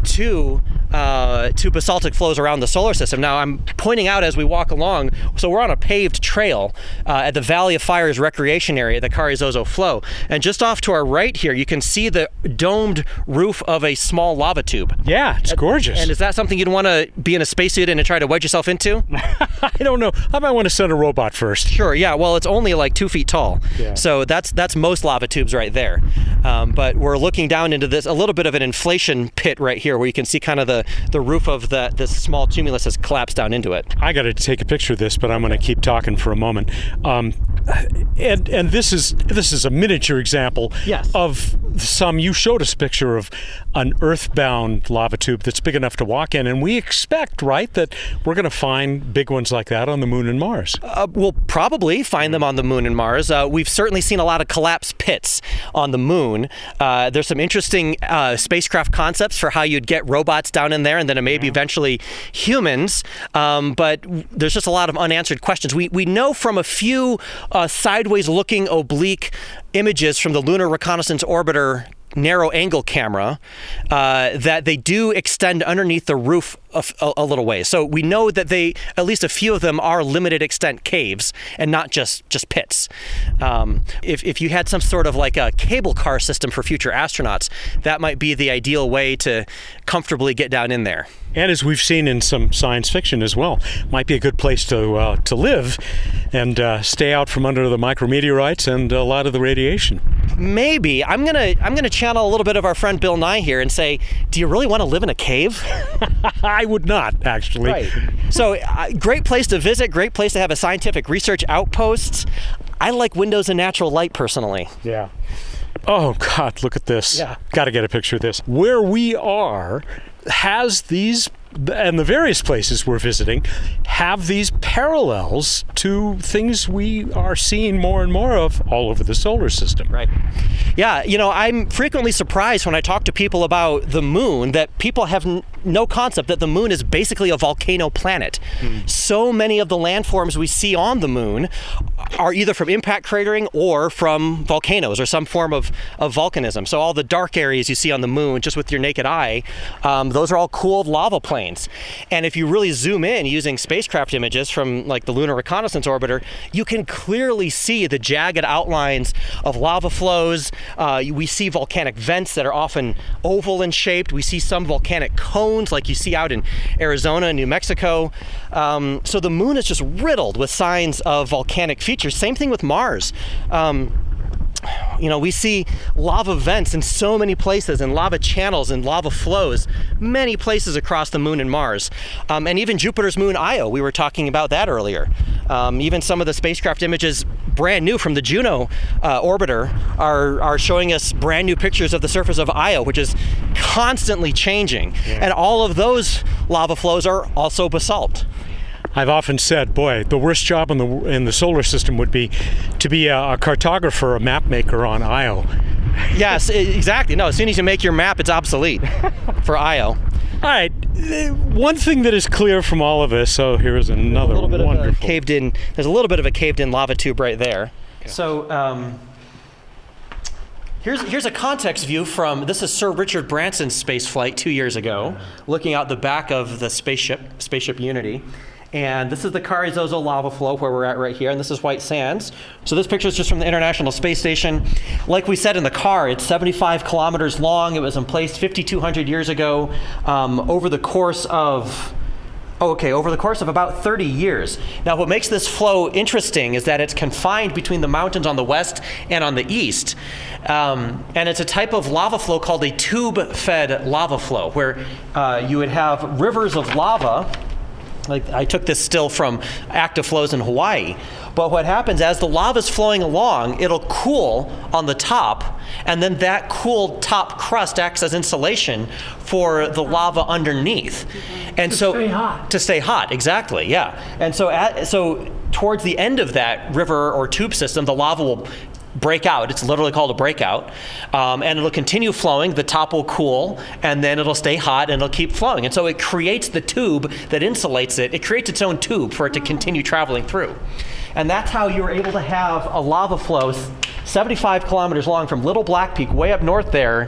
to Uh, to basaltic flows around the solar system. Now, I'm pointing out as we walk along, so we're on a paved trail uh, at the Valley of Fires recreation area, the Carrizozo flow. And just off to our right here, you can see the domed roof of a small lava tube. Yeah, it's gorgeous. And is that something you'd want to be in a spacesuit in and try to wedge yourself into? I don't know. I might want to send a robot first. Sure, yeah. Well, it's only like two feet tall. Yeah. So that's that's most lava tubes right there. Um, but we're looking down into this, a little bit of an inflation pit right here, where you can see kind of the, the roof of the this small tumulus has collapsed down into it. I got to take a picture of this, but I'm going to keep talking for a moment. Um, and and this is this is a miniature example yes. of some. You showed us a picture of an earthbound lava tube that's big enough to walk in, and we expect, right, that we're going to find big ones like that on the Moon and Mars. Uh, we'll probably find them on the Moon and Mars. Uh, we've certainly seen a lot of collapsed pits on the Moon. Uh, there's some interesting uh, spacecraft concepts for how you'd get robots down in there, and then maybe eventually humans. Um, but there's just a lot of unanswered questions. We we know from a few uh, sideways-looking oblique images from the Lunar Reconnaissance Orbiter narrow angle camera uh, that they do extend underneath the roof a, a, a little ways. So we know that they, at least a few of them, are limited extent caves and not just just pits. Um, if, if you had some sort of like a cable car system for future astronauts, that might be the ideal way to comfortably get down in there. And as we've seen in some science fiction as well, might be a good place to uh, to live and uh, stay out from under the micrometeorites and a lot of the radiation. Maybe. I'm gonna I'm gonna channel a little bit of our friend Bill Nye here and say, do you really want to live in a cave? I would not, actually. Right. So, uh, great place to visit, great place to have a scientific research outpost. I like windows and natural light personally. Yeah. Oh, God, look at this. Yeah. Got to get a picture of this. Where we are has these, and the various places we're visiting, have these parallels to things we are seeing more and more of all over the solar system. Right. Yeah, you know, I'm frequently surprised when I talk to people about the moon that people have n- no concept that the moon is basically a volcano planet. Mm. So many of the landforms we see on the moon are either from impact cratering or from volcanoes or some form of, of volcanism. So all the dark areas you see on the moon just with your naked eye, um, those are all cooled lava plains. plains. And if you really zoom in using spacecraft images from like the Lunar Reconnaissance Orbiter, you can clearly see the jagged outlines of lava flows. Uh, we see volcanic vents that are often oval in shape. We see some volcanic cones like you see out in Arizona and New Mexico. Um, so the moon is just riddled with signs of volcanic features. Same thing with Mars. Um, You know, we see lava vents in so many places and lava channels and lava flows, many places across the moon and Mars. Um, and even Jupiter's moon Io, we were talking about that earlier. Um, even some of the spacecraft images brand new from the Juno uh, orbiter are, are showing us brand new pictures of the surface of Io, which is constantly changing. Yeah. And all of those lava flows are also basalt. I've often said, boy, the worst job in the in the solar system would be to be a, a cartographer, a map maker on Io. Yes, exactly. No, as soon as you make your map, it's obsolete for Io. All right. One thing that is clear from all of this, so here's another a little bit wonderful. Of a caved in, there's a little bit of a caved in lava tube right there. Okay. So um, here's, here's a context view from, this is Sir Richard Branson's space flight two years ago, looking out the back of the spaceship, Spaceship Unity. And this is the Carrizozo lava flow where we're at right here, and this is White Sands. So this picture is just from the International Space Station. Like we said in the car, it's seventy-five kilometers long. It was in place fifty-two hundred years ago. Um, over the course of, oh, okay, over the course of about thirty years. Now, what makes this flow interesting is that it's confined between the mountains on the west and on the east. Um, and it's a type of lava flow called a tube-fed lava flow, where uh, you would have rivers of lava. Like I took this still from active flows in Hawaii. But what happens as the lava is flowing along, it'll cool on the top, and then that cooled top crust acts as insulation for the lava underneath. And to so stay hot. To stay hot, exactly, yeah. And so at, so towards the end of that river or tube system, the lava will break out. It's literally called a breakout. Um, and it'll continue flowing. The top will cool, and then it'll stay hot, and it'll keep flowing. And so it creates the tube that insulates it. It creates its own tube for it to continue traveling through. And that's how you were able to have a lava flow seventy-five kilometers long from Little Black Peak, way up north there,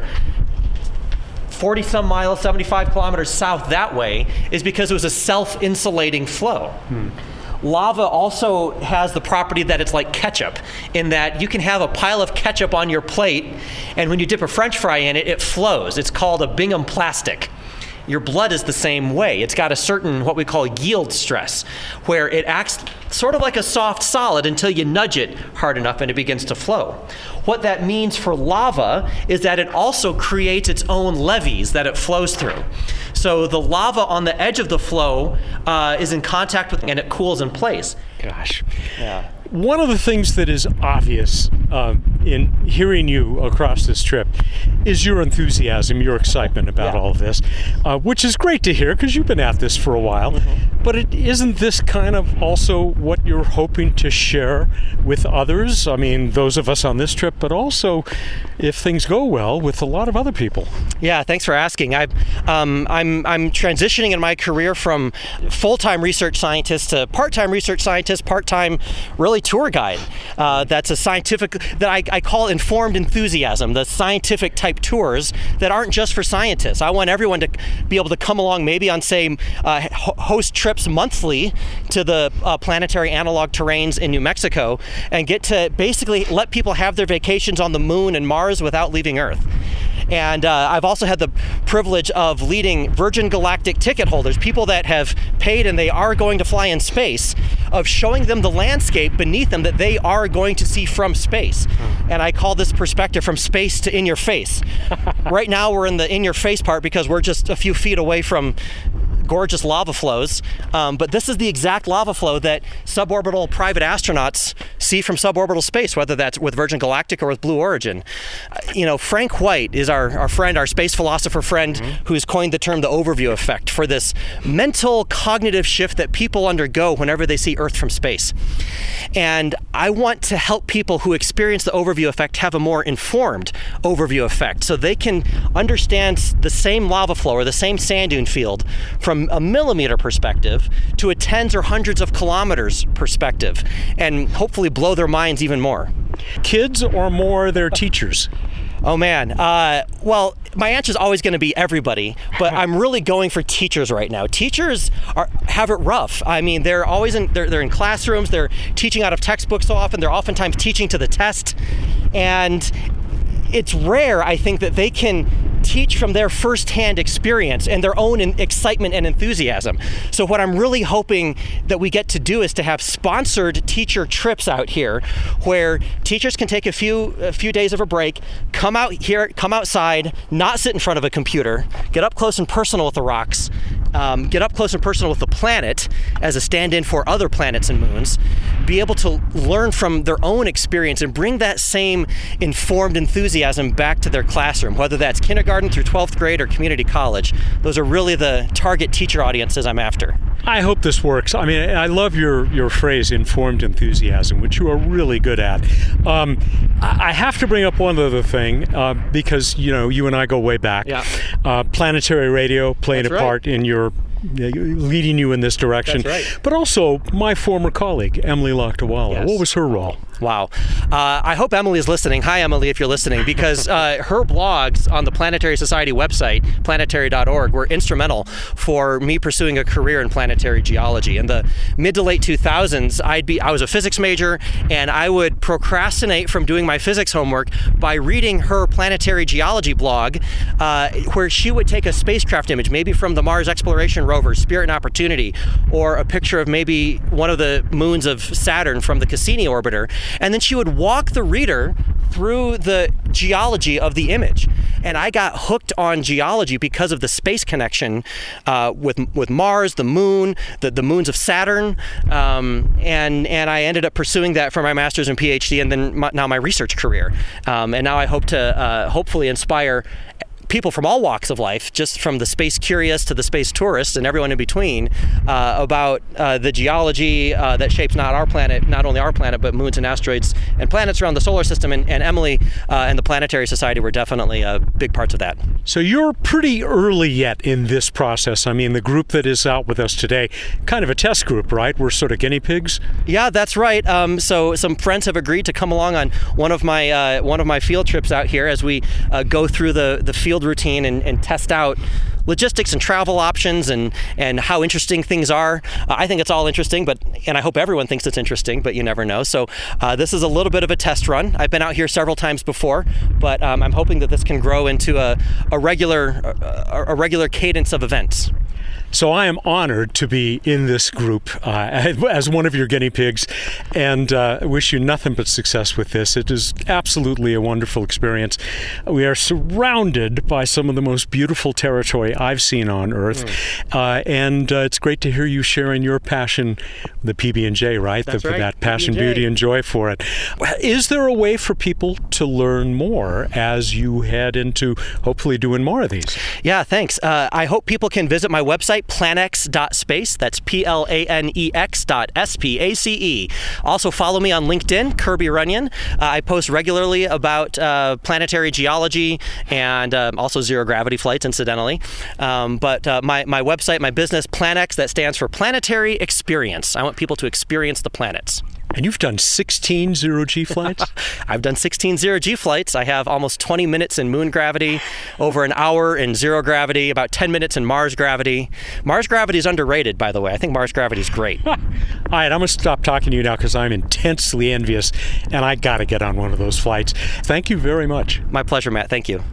forty some miles, seventy-five kilometers south that way, is because it was a self-insulating flow. Hmm. Lava also has the property that it's like ketchup, in that you can have a pile of ketchup on your plate, and when you dip a French fry in it, it flows. It's called a Bingham plastic. Your blood is the same way. It's got a certain, what we call yield stress, where it acts sort of like a soft solid until you nudge it hard enough and it begins to flow. What that means for lava is that it also creates its own levees that it flows through. So the lava on the edge of the flow uh, is in contact with, and it cools in place. Gosh. Yeah. One of the things that is obvious uh, in hearing you across this trip is your enthusiasm, your excitement about yeah. all of this, uh, which is great to hear because you've been at this for a while. Mm-hmm. But it, isn't this kind of also what you're hoping to share with others? I mean, those of us on this trip, but also, if things go well, with a lot of other people. Yeah, thanks for asking. I, um, I'm I'm transitioning in my career from full-time research scientist to part-time research scientist, part-time really tour guide. Uh, that's a scientific, that I, I call informed enthusiasm, the scientific type tours that aren't just for scientists. I want everyone to be able to come along maybe on, say, uh, host trips monthly to the uh, planetary analog terrains in New Mexico and get to basically let people have their vacations on the moon and Mars without leaving Earth. And uh, I've also had the privilege of leading Virgin Galactic ticket holders, people that have paid and they are going to fly in space, of showing them the landscape beneath them that they are going to see from space. And I call this perspective from space to in your face. Right now we're in the in your face part because we're just a few feet away from gorgeous lava flows, um, but this is the exact lava flow that suborbital private astronauts see from suborbital space, whether that's with Virgin Galactic or with Blue Origin. Uh, you know, Frank White is our, our friend, our space philosopher friend, mm-hmm. who's coined the term the overview effect for this mental cognitive shift that people undergo whenever they see Earth from space. And I want to help people who experience the overview effect have a more informed overview effect so they can understand the same lava flow or the same sand dune field from a millimeter perspective to a tens or hundreds of kilometers perspective, and hopefully blow their minds even more. Kids or more their teachers? Oh, man. Uh, well, my answer is always going to be everybody, but I'm really going for teachers right now. Teachers are have it rough. I mean, they're always in they're, they're in classrooms. They're teaching out of textbooks so often. They're oftentimes teaching to the test. And it's rare, I think, that they can teach from their firsthand experience and their own excitement and enthusiasm. So what I'm really hoping that we get to do is to have sponsored teacher trips out here where teachers can take a few a few days of a break, come out here, come outside, not sit in front of a computer, get up close and personal with the rocks, um, get up close and personal with the planet as a stand-in for other planets and moons, be able to learn from their own experience and bring that same informed enthusiasm back to their classroom, whether that's kindergarten through twelfth grade or community college. Those are really the target teacher audiences I'm after. I hope this works. I mean, I love your, your phrase, informed enthusiasm, which you are really good at. Um, I have to bring up one other thing, uh, because, you know, you and I go way back. Yeah. Uh, Planetary Radio playing That's a right. part in your leading you in this direction. That's right. But also my former colleague, Emily Lakdawalla. Yes. What was her role? Wow. Uh, I hope Emily is listening. Hi, Emily, if you're listening, because uh, her blogs on the Planetary Society website, planetary dot org, were instrumental for me pursuing a career in planetary geology. In the mid to late two thousands, I'd be I was a physics major, and I would procrastinate from doing my physics homework by reading her planetary geology blog, uh, where she would take a spacecraft image, maybe from the Mars exploration rover, Spirit and Opportunity, or a picture of maybe one of the moons of Saturn from the Cassini orbiter, and then she would walk the reader through the geology of the image. And I got hooked on geology because of the space connection uh, with with Mars, the moon, the, the moons of Saturn, um, and and I ended up pursuing that for my master's and PhD, and then my, now my research career. Um, and now I hope to uh, hopefully inspire people from all walks of life, just from the space curious to the space tourists and everyone in between, uh, about uh, the geology uh, that shapes not our planet, not only our planet, but moons and asteroids and planets around the solar system. And, and Emily uh, and the Planetary Society were definitely uh, big parts of that. So you're pretty early yet in this process. I mean, the group that is out with us today, kind of a test group, right? We're sort of guinea pigs. Yeah, that's right. Um, so some friends have agreed to come along on one of my uh, one of my field trips out here as we uh, go through the the field routine and, and test out logistics and travel options and and how interesting things are. Uh, I think it's all interesting, but and I hope everyone thinks it's interesting, but you never know. So uh, this is a little bit of a test run. I've been out here several times before, but um, I'm hoping that this can grow into a, a regular a, a regular cadence of events. So I am honored to be in this group uh, as one of your guinea pigs, and uh, wish you nothing but success with this. It is absolutely a wonderful experience. We are surrounded by some of the most beautiful territory I've seen on Earth, mm. uh, and uh, it's great to hear you sharing your passion, the P B and J, right? That's the, right. That passion, P B and J. beauty, and joy for it. Is there a way for people to learn more as you head into hopefully doing more of these? Yeah, thanks. Uh, I hope people can visit my website, planex dot space. That's P L A N E X dot S P A C E. Also follow me on LinkedIn, Kirby Runyon. Uh, I post regularly about uh, planetary geology and um, also zero gravity flights, incidentally. Um, but uh, my, my website, my business, Planex, that stands for Planetary Experience. I want people to experience the planets. And you've done sixteen zero-G flights? I've done sixteen zero-G flights. I have almost twenty minutes in moon gravity, over an hour in zero gravity, about ten minutes in Mars gravity. Mars gravity is underrated, by the way. I think Mars gravity is great. All right, I'm going to stop talking to you now because I'm intensely envious, and I got to get on one of those flights. Thank you very much. My pleasure, Matt. Thank you.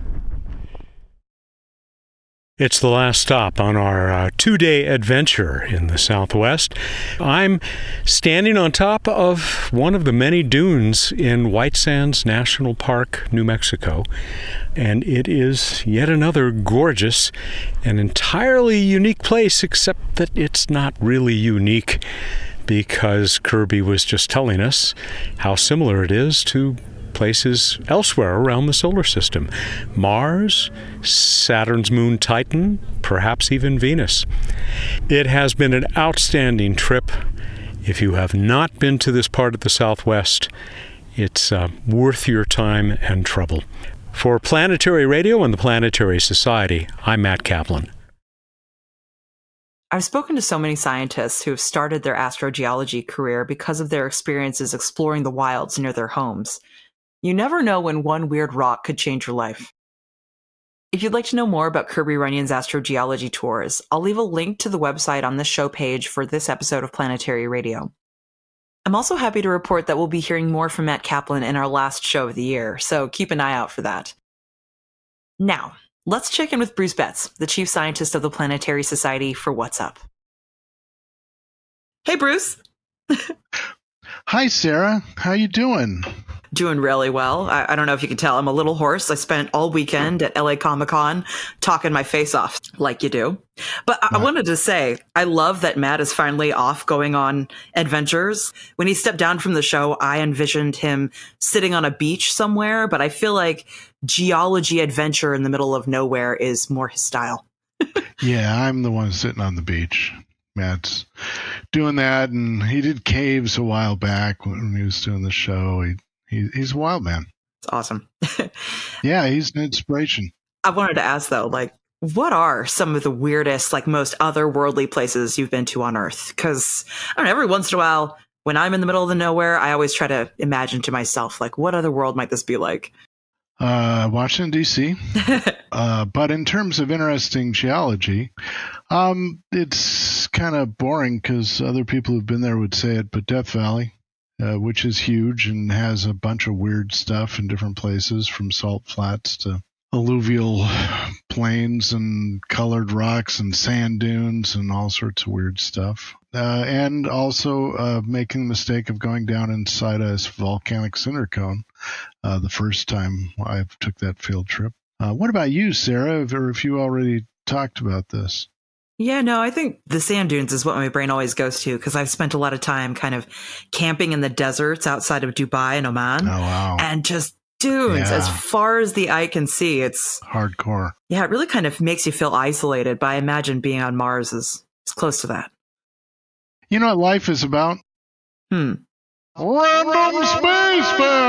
It's the last stop on our uh, two-day adventure in the Southwest. I'm standing on top of one of the many dunes in White Sands National Park, New Mexico, and it is yet another gorgeous and entirely unique place, except that it's not really unique because Kirby was just telling us how similar it is to places elsewhere around the solar system. Mars, Saturn's moon Titan, perhaps even Venus. It has been an outstanding trip. If you have not been to this part of the Southwest, it's uh, worth your time and trouble. For Planetary Radio and the Planetary Society, I'm Matt Kaplan. I've spoken to so many scientists who have started their astrogeology career because of their experiences exploring the wilds near their homes. You never know when one weird rock could change your life. If you'd like to know more about Kirby Runyon's astrogeology tours, I'll leave a link to the website on the show page for this episode of Planetary Radio. I'm also happy to report that we'll be hearing more from Matt Kaplan in our last show of the year, so keep an eye out for that. Now, let's check in with Bruce Betts, the chief scientist of the Planetary Society, for What's Up. Hey, Bruce. Hi, Sarah. How you doing? Doing really well. I, I don't know if you can tell, I'm a little hoarse. I spent all weekend at L A Comic Con talking my face off, like you do. But I, I wanted to say, I love that Matt is finally off going on adventures. When he stepped down from the show, I envisioned him sitting on a beach somewhere, but I feel like geology adventure in the middle of nowhere is more his style. Yeah, I'm the one sitting on the beach. Matt's doing that, and he did caves a while back when he was doing the show. He, he he's a wild man. It's awesome. Yeah, he's an inspiration. I wanted to ask though, like, what are some of the weirdest, like most otherworldly places you've been to on Earth? Because I don't know, every once in a while, when I'm in the middle of the nowhere, I always try to imagine to myself, like, what other world might this be like? Uh, Washington, D C uh, but in terms of interesting geology, um, it's kind of boring because other people who've been there would say it, but Death Valley, uh, which is huge and has a bunch of weird stuff in different places, from salt flats to alluvial plains and colored rocks and sand dunes and all sorts of weird stuff. Uh, and also uh, making the mistake of going down inside a volcanic cinder cone uh, the first time I took that field trip. Uh, what about you, Sarah, or if you already talked about this? Yeah, no, I think the sand dunes is what my brain always goes to, because I've spent a lot of time kind of camping in the deserts outside of Dubai and Oman. Oh, wow. And just dunes Yeah. as far as the eye can see. It's hardcore. Yeah, it really kind of makes you feel isolated, but I imagine being on Mars is, is close to that. You know what life is about? Hmm. Random space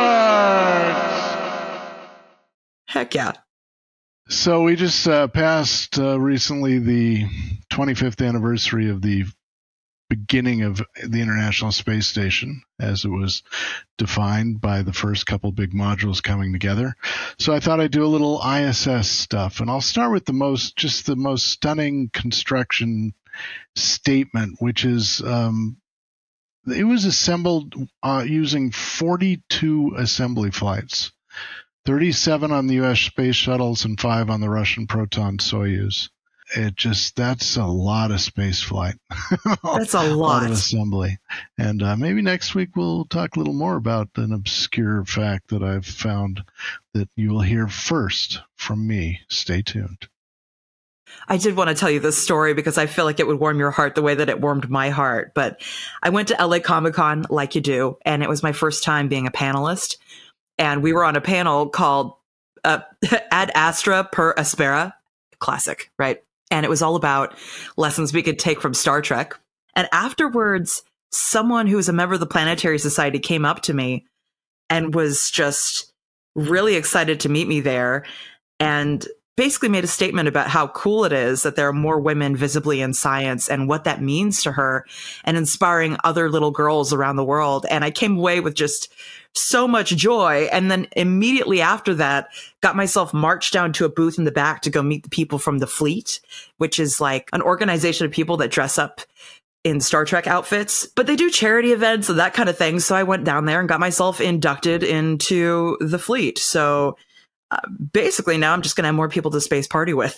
facts! Heck yeah. So we just uh, passed uh, recently the twenty-fifth anniversary of the beginning of the International Space Station, as it was defined by the first couple big modules coming together. So I thought I'd do a little I S S stuff, and I'll start with the most, just the most stunning construction statement, which is um, it was assembled uh, using forty-two assembly flights, thirty-seven on the U S space shuttles and five on the Russian Proton-Soyuz. It just, that's a lot of space flight. That's a lot. A lot of assembly. And uh, maybe next week we'll talk a little more about an obscure fact that I've found that you will hear first from me. Stay tuned. I did want to tell you this story because I feel like it would warm your heart the way that it warmed my heart. But I went to L A Comic Con, like you do, and it was my first time being a panelist. And we were on a panel called uh, Ad Astra per Aspera. Classic, right? And it was all about lessons we could take from Star Trek. And afterwards, someone who was a member of the Planetary Society came up to me and was just really excited to meet me there, and basically made a statement about how cool it is that there are more women visibly in science and what that means to her, and inspiring other little girls around the world. And I came away with just so much joy. And then immediately after that, got myself marched down to a booth in the back to go meet the people from the Fleet, which is like an organization of people that dress up in Star Trek outfits, but they do charity events and that kind of thing. So I went down there and got myself inducted into the Fleet. So uh, basically now I'm just going to have more people to space party with.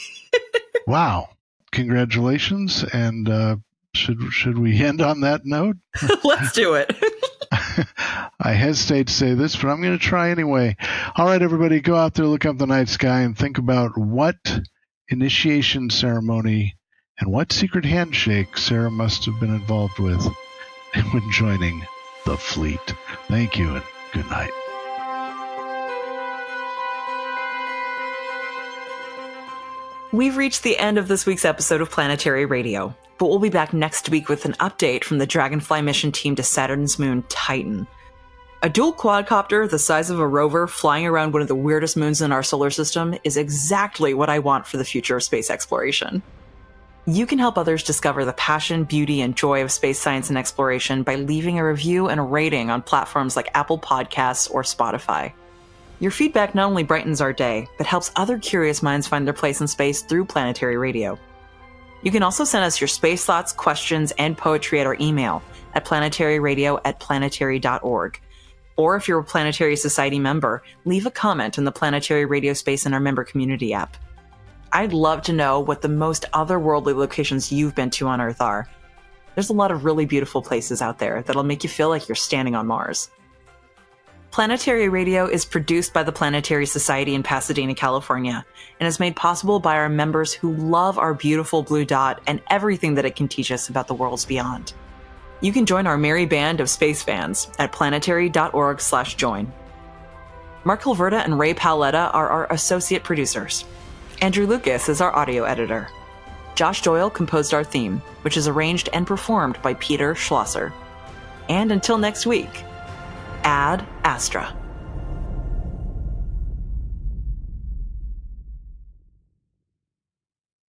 Wow. Congratulations. And uh, should, should we end on that note? Let's do it. I hesitate to say this, but I'm going to try anyway. All right, everybody, go out there, look up the night sky, and think about what initiation ceremony and what secret handshake Sarah must have been involved with when joining the Fleet. Thank you, and good night. We've reached the end of this week's episode of Planetary Radio, but we'll be back next week with an update from the Dragonfly mission team to Saturn's moon, Titan. A dual quadcopter the size of a rover flying around one of the weirdest moons in our solar system is exactly what I want for the future of space exploration. You can help others discover the passion, beauty, and joy of space science and exploration by leaving a review and a rating on platforms like Apple Podcasts or Spotify. Your feedback not only brightens our day, but helps other curious minds find their place in space through Planetary Radio. You can also send us your space thoughts, questions, and poetry at our email at planetaryradio at planetary dot org. Or if you're a Planetary Society member, leave a comment in the Planetary Radio space in our member community app. I'd love to know what the most otherworldly locations you've been to on Earth are. There's a lot of really beautiful places out there that'll make you feel like you're standing on Mars. Planetary Radio is produced by the Planetary Society in Pasadena, California, and is made possible by our members who love our beautiful blue dot and everything that it can teach us about the worlds beyond. You can join our merry band of space fans at planetary dot org slash join. Mark Hilverda and Ray Paoletta are our associate producers. Andrew Lucas is our audio editor. Josh Doyle composed our theme, which is arranged and performed by Peter Schlosser. And until next week, Ad Astra.